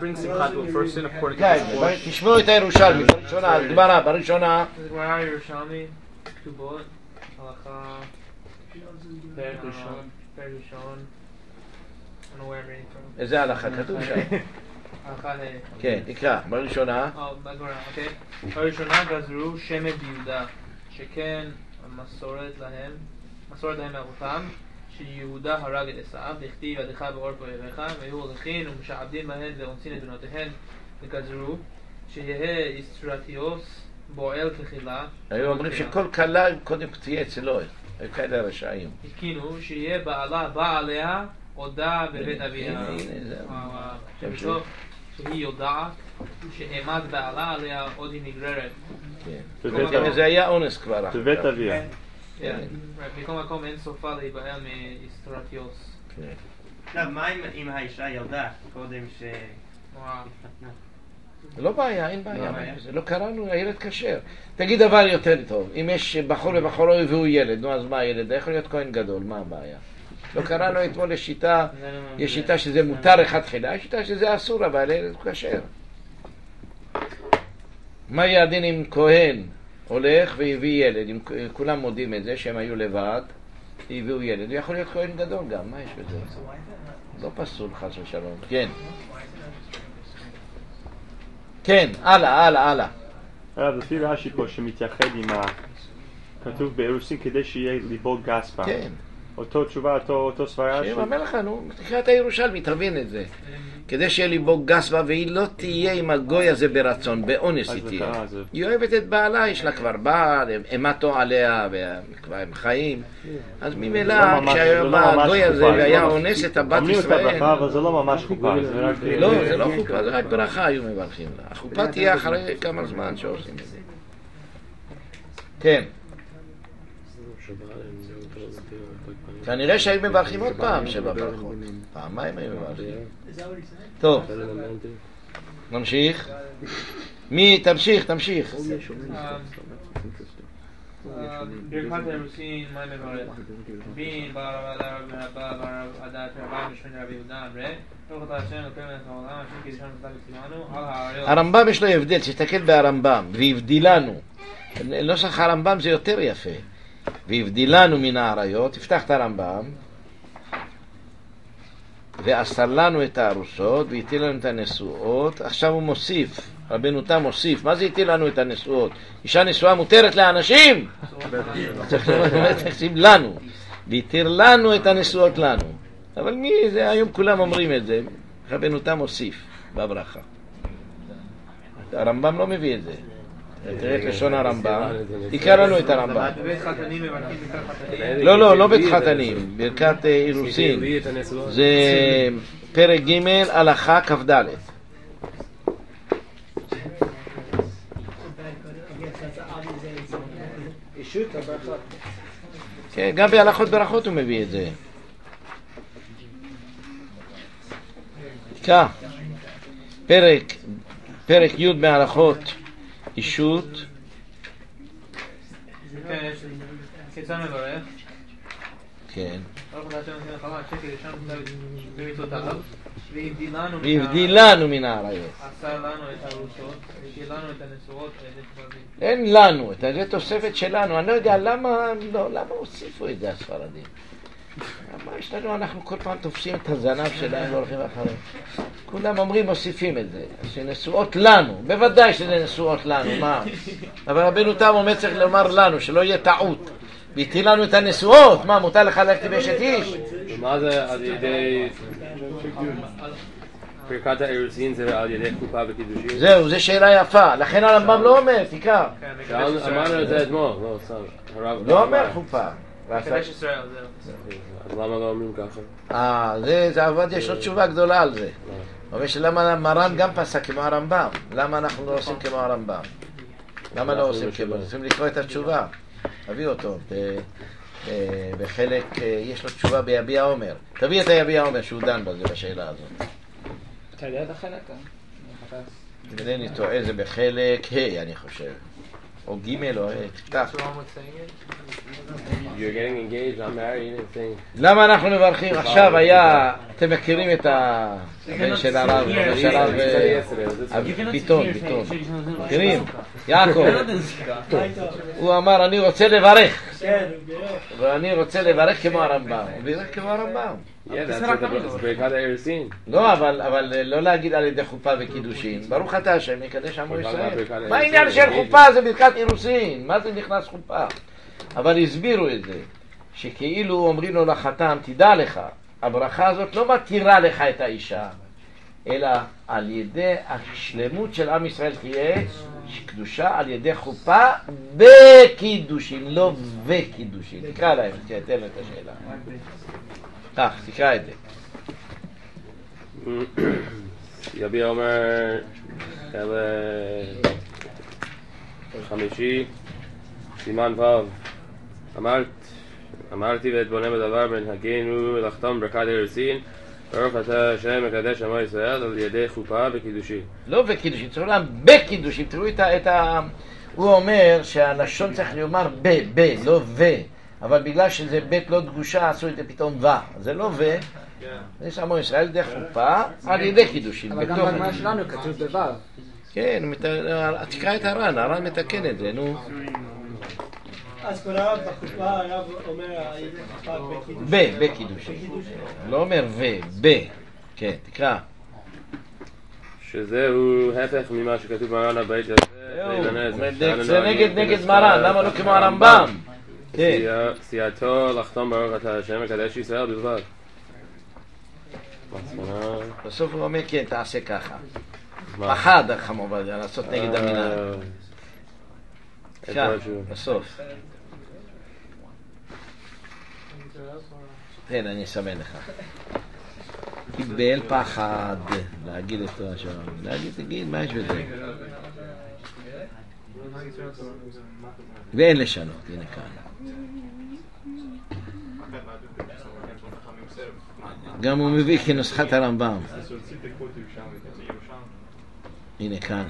תשמעו את הירושלמי, בראשונה, גמרא, בראשונה. גמרא ירושלמי, כתובות, הלכה, פרק ראשון, פרק ראשון, I don't know where I'm reading from. איזה הלכה כתוב שם? הלכה ה'. כן, תקרא, בראשונה. בגמרא, אוקיי. בראשונה גזרו שמן ביהודה, שכן מסורת להם, מסורת להם מאבותם, שיהודה הרג את עשיו, דכתיב ידך בעורף אויביך, והיו הולכים ומשעבדים בהן ואונסין את בנותיהן, וגזרו שיהא איסטרטיוס בועל כחילה. היו אומרים שכל כלה קודם תהיה אצלו, היו כאלה רשעים. התקינו שיהיה בעלה בא עליה עודה בבית אביה. שהיא יודעת שאימת בעלה עליה עוד היא נגררת. זה היה אונס כבר. בבית אביה. בכל מקום אין סופה להיבעל מאיסטרטיוס. עכשיו, מה אם האישה ילדה קודם ש... לא בעיה, אין בעיה. לא קראנו, הילד כשר. תגיד דבר יותר טוב, אם יש בחור ובחור והוא ילד, נו אז מה הילד? יכול להיות כהן גדול, מה הבעיה? לא קראנו אתמול לשיטה, יש שיטה שזה מותר אחד תחילה, יש שיטה שזה אסור, אבל הילד הוא כשר. מה יהיה הדין אם כהן הולך והביא ילד, אם כולם מודים את זה שהם היו לבד, הביאו ילד, הוא יכול להיות כהן גדול גם, מה יש בזה? לא פסול חס ושלום, כן. כן, הלאה, הלאה, הלאה. הרב, לפי רש"י פה שמתייחד עם הכתוב באירוסין כדי שיהיה ליבו גס בה. כן. אותו תשובה, אותו, אותו סברה שם המלך, נו, תקרא את הירושלמי, תבין את זה. כדי שיהיה ליבו גס בה, והיא לא תהיה עם הגוי הזה ברצון, באונס היא תהיה. היא אוהבת את בעלה, יש לה כבר בעל, אמתו עליה, והם חיים. אז ממילא, כשהגוי הזה והיה אונס את הבת ישראל... אבל זה לא ממש חופה. לא, זה לא חופה, זה רק ברכה היו מברכים לה. החופה תהיה אחרי כמה זמן שעושים את זה. כן. כנראה שהיו מברכים עוד פעם שבע ברכות. פעמיים היו מברכים. טוב, נמשיך. מי? תמשיך, תמשיך. ברכת האירוסין, מה מברך? בין בערב בערב עדת רבם ושמין רבי יהודה אמרה ברוך אתה השם אלוקינו מלך העולם השם כי ראשון נתן בצלנו על האריות. הרמב"ם יש לו הבדל, תסתכל ברמב"ם והבדילנו. נוסח הרמב"ם זה יותר יפה. והבדילנו מן האריות, תפתח את הרמב"ם ואסר לנו את הארוסות והטיל לנו את הנשואות. עכשיו הוא מוסיף, רבנו תם מוסיף, מה זה הטיל לנו את הנשואות? אישה נשואה מותרת לאנשים? תקשיב לנו, והטיל לנו את הנשואות לנו. אבל מי זה? היום כולם אומרים את זה. רבנו תם מוסיף בברכה. הרמב"ם לא מביא את זה. תראה את לשון הרמב"ם, תקרא לנו את הרמב"ם. לא, לא, לא בית חתנים, ברכת אירוסין. זה פרק ג' הלכה כ"ד. כן, גם בהלכות ברכות הוא מביא את זה. כך, פרק, פרק י' בהלכות אישות. כיצד מברך? כן. והבדילנו מן האריות. עשה לנו את הארוסות, והטיל לנו את הנשואות. אין לנו, זה תוספת שלנו. אני לא יודע למה, לא, למה הוסיפו את זה הספרדים. מה יש לנו? אנחנו כל פעם תופסים את הזנב שלהם והולכים אחריהם. כולם אומרים, מוסיפים את זה, שנשואות לנו, בוודאי שזה נשואות לנו, מה? אבל רבנו תם אומר צריך לומר לנו, שלא יהיה טעות. והטיל לנו את הנשואות, מה, מותר לך ללכת עם אשת איש? ומה זה על ידי... ברכת האירוסין זה על ידי חופה וקידושין? זהו, זו שאלה יפה, לכן הרמב"ם לא אומר, תיקח. אמרנו את זה אתמול, לא, סתם. לא אומר חופה. מקדש ישראל, זהו. אז למה לא אומרים ככה? אה, זה עבד, יש לו תשובה גדולה על זה. אומר שלמה מרן גם פסק כמו הרמב"ם. למה אנחנו לא עושים כמו הרמב"ם? למה לא עושים כמו? צריכים לקרוא את התשובה. תביא אותו. בחלק, יש לו תשובה ביביע עומר. תביא את היביע עומר שהוא דן בזה בשאלה הזאת. אתה יודע את החלק? אני טועה, זה בחלק ה' אני חושב. או ג' או ה', תפתח. You're getting engaged, I'm married, you didn't think. למה אנחנו מברכים? עכשיו היה, אתם מכירים את הבן של הרב, של הרב ביטון, ביטון. מכירים? יעקב. הוא אמר, אני רוצה לברך. ואני רוצה לברך כמו הרמב"ם. הוא בירך כמו הרמב"ם. Yeah, that's what the ברכת האירוסין. לא, אבל לא להגיד על ידי חופה וקידושין. ברוך אתה השם, יקדש עמו ישראל. מה העניין של חופה? זה ברכת אירוסין. מה זה נכנס חופה? אבל הסבירו את זה, שכאילו אומרים לו לחתן, תדע לך, הברכה הזאת לא מתירה לך את האישה, אלא על ידי השלמות של עם ישראל תהיה קדושה על ידי חופה וקידושין, לא וקידושין. תקרא להם, תתן להם את השאלה. כך, תקרא את זה. יביע אומר, אלה חמישי, סימן ו' אמרת, אמרתי ואתבונן בדבר בנהגנו לחתום ברכת אירוסין ברוך אתה השם מקדש עמו ישראל על ידי חופה וקידושין. לא וקידושין, צריך לומר בקידושין. תראו את ה... את ה... הוא אומר שהלשון צריך לומר ב, ב, לא ו. אבל בגלל שזה בית לא דגושה עשו את זה פתאום ו. זה לא ו. זה עמו ישראל על ידי חופה על ידי קידושין. אבל גם בגמרא שלנו כתוב בו'. כן, תקרא את הר"ן, הר"ן מתקן את זה, נו. אז כל הרב בחופה, הרב אומר, חופה בקידוש. ב, בקידוש. לא אומר ו, ב. כן, תקרא. שזהו הפך ממה שכתוב מרן הבית הזה. זה נגד נגד מרן, למה לא כמו הרמב"ם? סייעתו לחתום ברוך אתה השם מקדש ישראל בלבד. בסוף הוא אומר כן, תעשה ככה. פחד חם עובדיה, לעשות נגד המנהג. בסוף. כן, אני אסמן לך. קיבל פחד להגיד את השם. להגיד, תגיד, מה יש בזה? ואין לשנות, הנה כאן. גם הוא מביא כנוסחת הרמב"ם. הנה כאן.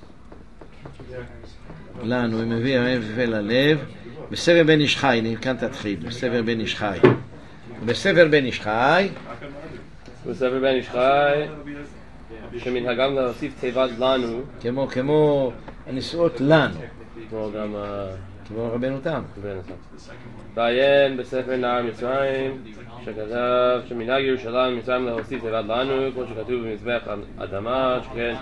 לנו, הוא מביא מביא ללב. בספר בן איש חי, הנה כאן תתחיל. בספר בן איש חי. בספר בן איש חי. בספר בן איש חי. שמנהגם להוסיף תיבת לנו. כמו, כמו הנשואות לנו. כמו גם... כמו רבנו תם. בעיין בספר נער מצרים, שכתב שמנהג ירושלים מצרים להוסיף תיבת לנו, כמו שכתוב במזבח אדמה, שכן...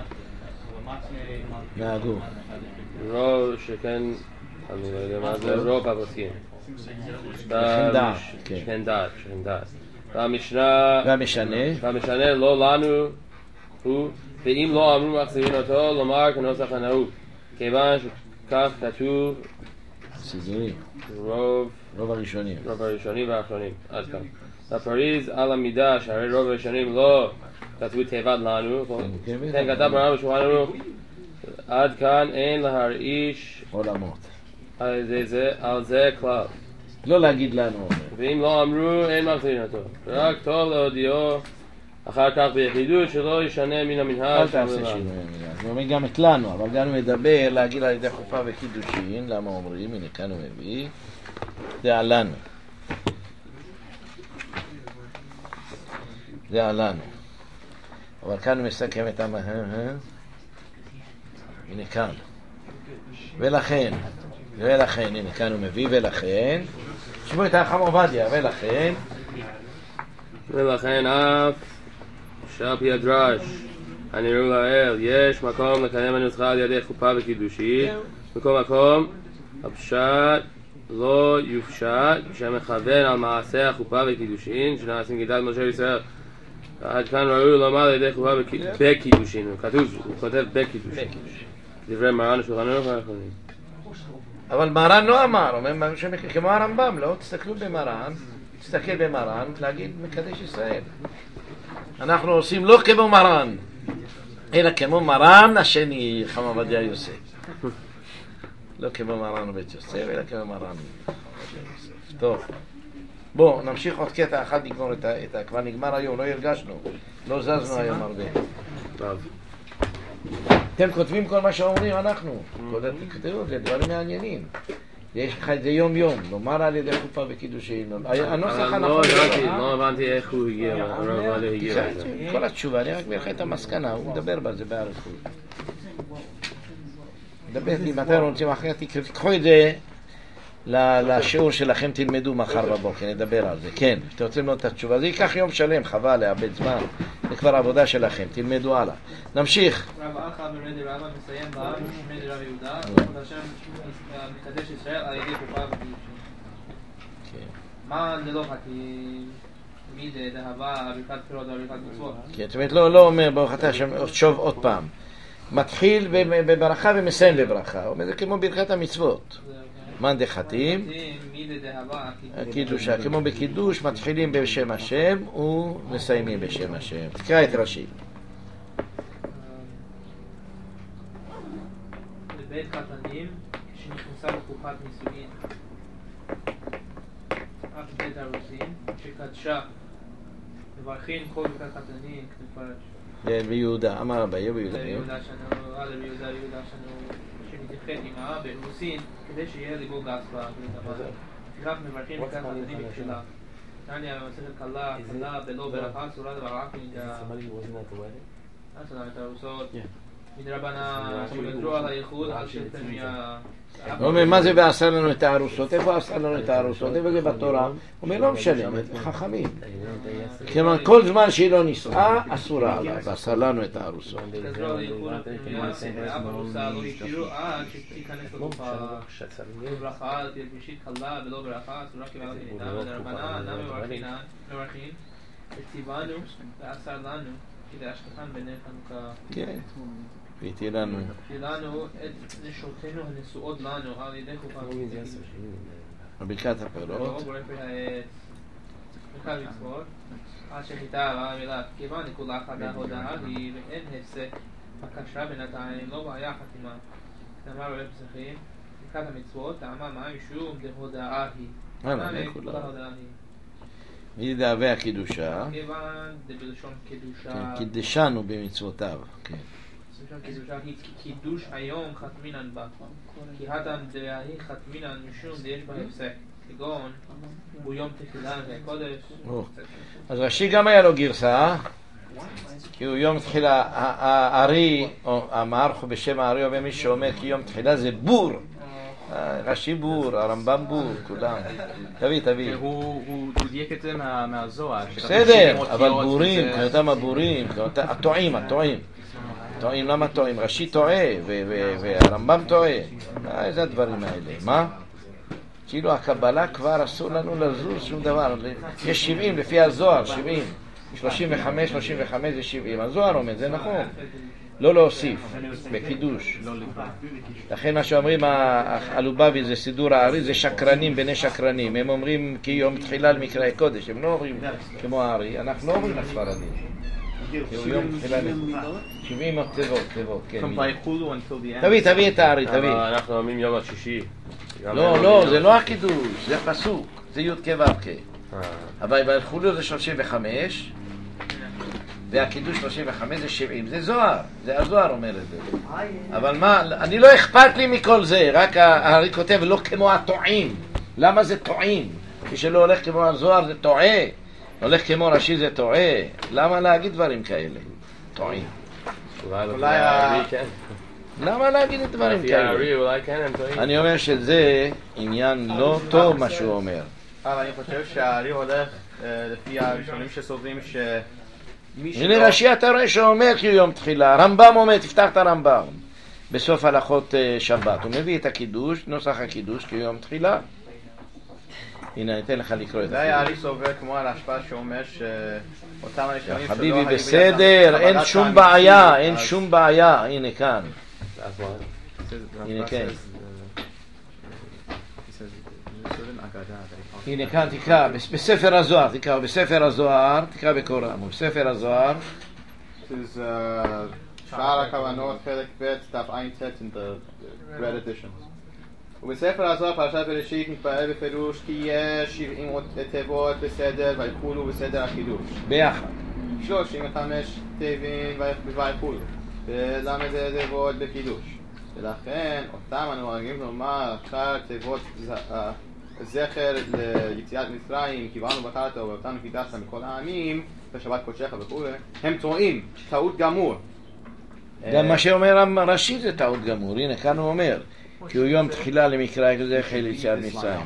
נהגו. רוב שכן, אני לא יודע מה זה, רוב הפוסקים. שכן דעת. שכן דעת, שכן דעת. והמשנה... והמשנה? והמשנה לא לנו הוא, ואם לא אמרו מחזירים אותו, לומר כנוסח הנהוג. כיוון שכך כתוב... סידורי. רוב... רוב הראשונים. רוב הראשונים והאחרונים. עד כאן. הפריז על המידה שהרי רוב הראשונים לא כתבו תיבת לנו. כן, כתב ברם בשולחן ערוך. עד כאן אין להרעיש עולמות. על זה, על זה כלל. לא להגיד לנו. ואם לא אמרו, אין מחזירים אותו. רק טוב להודיעו אחר כך ביחידות שלא ישנה מן המנהג. אל תעשה שינוי המנהג. הוא אומר גם את לנו, אבל גם הוא מדבר להגיד על ידי חופה וקידושין. למה אומרים? הנה כאן הוא מביא. זה עלינו. זה עלינו. אבל כאן הוא מסכם את המ... הנה כאן. ולכן, ולכן, הנה כאן הוא מביא, ולכן, תשמעו את החם עובדיה, ולכן, ולכן אף שעל פי הדרש הנראו לאל, יש מקום לקיים הנוסחה על ידי חופה וקידושין, בכל מקום הפשט לא יופשט, שמכוון על מעשה החופה וקידושין, שנעשים גידת משה ישראל. עד כאן ראוי לומר על ידי חופה בקידושין, הוא כתוב, הוא כותב בקידושין. דברי מרן השולחן ערוך האחרונים. אבל מרן לא אמר, אומר כמו הרמב"ם, לא? תסתכלו במרן, תסתכל במרן, להגיד מקדש ישראל. אנחנו עושים לא כמו מרן, אלא כמו מרן השני, חם עובדיה יוסף. לא כמו מרן ובית יוסף, אלא כמו מרן עובדיה יוסף. טוב. בואו, נמשיך עוד קטע אחד, נגמור את ה... את ה... כבר נגמר היום, לא הרגשנו, לא זזנו היום הרבה. טוב. אתם כותבים כל מה שאומרים אנחנו, תכתבו, זה דברים מעניינים. יש לך את זה יום יום, לומר על ידי חופה וקידושין. הנוסח הנכון... לא הבנתי איך הוא הגיע, לא הגיע. כל התשובה, אני רק מביא לך את המסקנה, הוא מדבר בזה באריכות. מדבר לי, מתי רוצים אחרי, תקחו את זה לשיעור שלכם, תלמדו מחר בבוקר, נדבר על זה. כן, אתם רוצים לראות את התשובה, זה ייקח יום שלם, חבל, לאבד זמן. זה כבר עבודה שלכם, תלמדו הלאה. נמשיך. רב אחא ברדי רבא מסיים בעם שמי דרב יהודה, השם מקדש ישראל על ידי חופה וקידושין. מה נדלוך כי מי דהבה ברכת פירות וברכת מצוות? כן, זאת אומרת, לא אומר ברוך אתה השם, שוב עוד פעם. מתחיל בברכה ומסיים בברכה. אומר, זה כמו ברכת המצוות. מן דחתים, קידושה, כמו בקידוש, מתחילים בשם השם ומסיימים בשם השם. תקרא את רש"י. בבית חתנים, שנכנסה לחופת נישואין, אף בית ארוסין, שקדשה, מברכים כל ברכת חתנים, כנפרש. ביהודה, אמר רבי יהודה. ביהודה שנו, על ביהודה, ביהודה שנו. שמתייחד עם האב ברוסין כדי שיהיה ליבו גס בדבר. לפיכך מברכים מכאן חתנים בתחילה. תניא במסכת קלה, קלה בלא ברכה, אסורה דבר רק מנהיגה. אסורה את הרוסות. מדרבנן שגזרו על הייחוד על שפניה. הוא אומר, מה זה ואסר לנו את הארוסות? איפה אסר לנו את הארוסות? איפה זה בתורה? הוא אומר, לא משנה, חכמים. כלומר, כל זמן שהיא לא נישאה, אסורה עליו, ואסר לנו את הארוסות. גזרו על הייחוד על שפניה, ואף ארוסה לא השאירו עד שתיכנס לתוכה. ברכה, תלבישית חלה ולא ברכה, אסורה כבעלת נידה, ודרבנן, נמי מברכין, וציוונו ואסר לנו, כדי אשכחן בני חנוכה. כן. ותהיה לנו. תהיה לנו את נשותינו הנשואות לנו על ידי חופה בברכת הפירות. ברכת מצוות עד שחיטה הבאה המילה כיוון נקודה אחת ההודעה היא ואין הפסק בקשה בינתיים לא בעיה חתימה. אמר רבי פסחים ברכת המצוות טעמה מה משום דהודעה היא. מה נקודה ההודעה היא? היא דאבי הקדושה. כיוון דבלשון קדושה. קידשנו במצוותיו. כן. קידוש היום חתמינן בה כי הטעם דהי חתמינן משום דיש בה הפסק כגון הוא יום תחילה והקודש. אז רש"י גם היה לו גרסה כי הוא יום תחילה הארי או המערכו בשם הארי או במי שאומר כי יום תחילה זה בור. רש"י בור, הרמב"ם בור, כולם. תביא, תביא. הוא דייק את זה מהזוהר. בסדר, אבל בורים, כאותם הבורים, הטועים, הטועים. טועים, למה טועים? רש"י טועה, והרמב"ם טועה. איזה הדברים האלה? מה? כאילו הקבלה כבר אסור לנו לזוז שום דבר. יש שבעים לפי הזוהר, שבעים. שלושים וחמש, שלושים וחמש זה שבעים. הזוהר אומר, זה נכון. לא להוסיף, בקידוש. לכן מה שאומרים הלובבי זה סידור הארי, זה שקרנים בני שקרנים. הם אומרים כי יום תחילה למקראי קודש. הם לא אומרים כמו הארי, אנחנו לא אומרים לספרדים. שבעים תיבות, תיבות, כן. תביא, תביא את הארי, תביא. אנחנו אומרים יום השישי. לא, לא, זה לא הקידוש, זה פסוק, זה י' כ' ו' כ'. אבל בהלכולו זה שלושים וחמש, והקידוש שלושים וחמש זה שבעים, זה זוהר, זה הזוהר אומר את זה. אבל מה, אני לא אכפת לי מכל זה, רק הארי כותב לא כמו הטועים. למה זה טועים? כשלא הולך כמו הזוהר זה טועה. הולך כמו רש"י זה טועה. למה להגיד דברים כאלה? טועים. אולי הארי כן. למה להגיד את דברים כאלה? הארי אולי כן הם טועים. אני אומר שזה עניין לא טוב מה שהוא אומר. אבל אני חושב שהארי הולך לפי הראשונים שסוברים ש... הנה רש"י אתה רואה שאומר כי יום תחילה. הרמב"ם אומר, תפתח את הרמב"ם בסוף הלכות שבת. הוא מביא את הקידוש, נוסח הקידוש כי יום תחילה. הנה, אני אתן לך לקרוא את זה. זה היה לי סובר כמו על השפעה שאומר שאותם הראשונים שלא... חביבי בסדר, אין שום בעיה, אין שום בעיה. הנה כאן. הנה כן. הנה כאן תקרא, בספר הזוהר, תקרא, בספר הזוהר, תקרא בקורא, בספר הזוהר. זה שער הכוונות, חלק ב' דף עין ט' in the red edition. ובספר הזוהר פרשת בראשית מתפאר בפירוש כי יש שבעים תיבות בסדר ויחולו בסדר הקידוש. ביחד. שלושים וחמש תיבים ויחולו. ולמה זה תיבות בקידוש? ולכן אותם אנו נוהגים לומר אחר תיבות זכר ליציאת מצרים קיבלנו בחרת ואותנו קידשת מכל העמים בשבת קודשך וכו' הם טועים, טעות גמור. גם מה שאומר רש"י זה טעות גמור. הנה כאן הוא אומר כי הוא יום תחילה למקרא זכר ליציאת מצרים.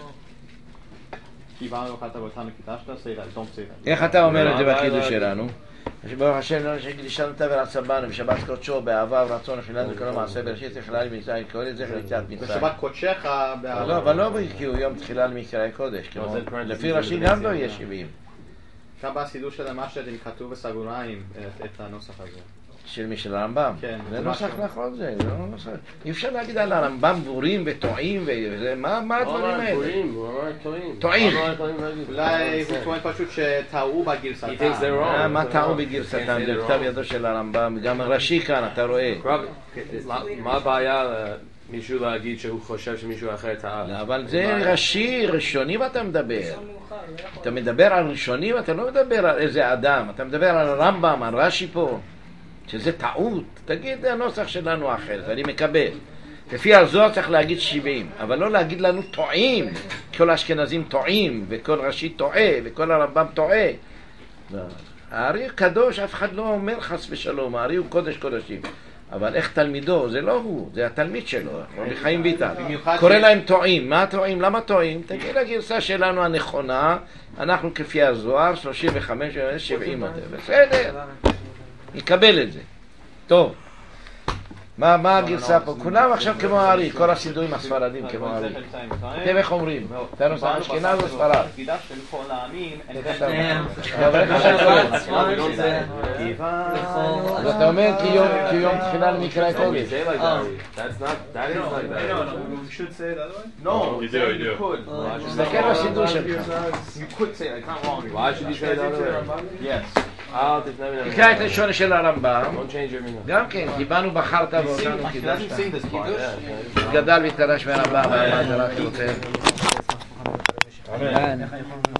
קיבלנו בחרת ואותנו קידשת, איך אתה אומר את זה בקידוש שלנו? ברוך השם לא נשקדישנו תבר עצבנו בשבת קודשו באהבה ורצון וחילת וכל המעשה בראשית תחילה למצרים קורא את זכר ליציאת מצרים. בשבת קודשך באהבה. לא, אבל לא כי הוא יום תחילה למקראי קודש. לפי רש"י גם לא יהיה שבעים. שם בסידור של המשת אם כתוב בסגוריים את הנוסח הזה. של מי? של הרמב"ם? כן. זה נוסח נכון זה, זה לא נוסח. אי אפשר להגיד על הרמב"ם בורים וטועים וזה, מה הדברים האלה? בורים, הוא אמר טועים. טועים. אולי הוא טוען פשוט שטעו בגרסתם. מה טעו בגרסתם? זה כתב ידו של הרמב"ם, גם רש"י כאן, אתה רואה. מה הבעיה מישהו להגיד שהוא חושב שמישהו אחר טעה? אבל זה רש"י, ראשוני ואתה מדבר. אתה מדבר על ראשוני ואתה לא מדבר על איזה אדם, אתה מדבר על הרמב"ם, על רש"י פה. שזה טעות, תגיד הנוסח שלנו אחרת, אני מקבל. לפי הזוהר צריך להגיד שבעים, אבל לא להגיד לנו טועים. כל האשכנזים טועים, וכל רש"י טועה, וכל הרמב"ם טועה. הארי קדוש, אף אחד לא אומר חס ושלום, הארי הוא קודש קודשים. אבל איך תלמידו? זה לא הוא, זה התלמיד שלו, רבי חיים ויטל. קורא להם טועים. מה טועים? למה טועים? תגיד לגרסה שלנו הנכונה, אנחנו כפי הזוהר, שלושים וחמש, שבעים עד. בסדר, יקבל את זה. טוב. מה, מה הגרסה פה? כולם עכשיו כמו הארי, כל הסידורים הספרדים כמו הארי. אתם איך אומרים? אתה נוסח אשכנז או ספרד? אז אתה אומר כי יום תחילה למקרא קודש. תסתכל בסידור שלך. תקרא את לשון של הרמב"ם, גם כן, כי באנו בחרת ואותנו קידשת, גדל ותרש מהרמב"ם, ועמד רק יותר.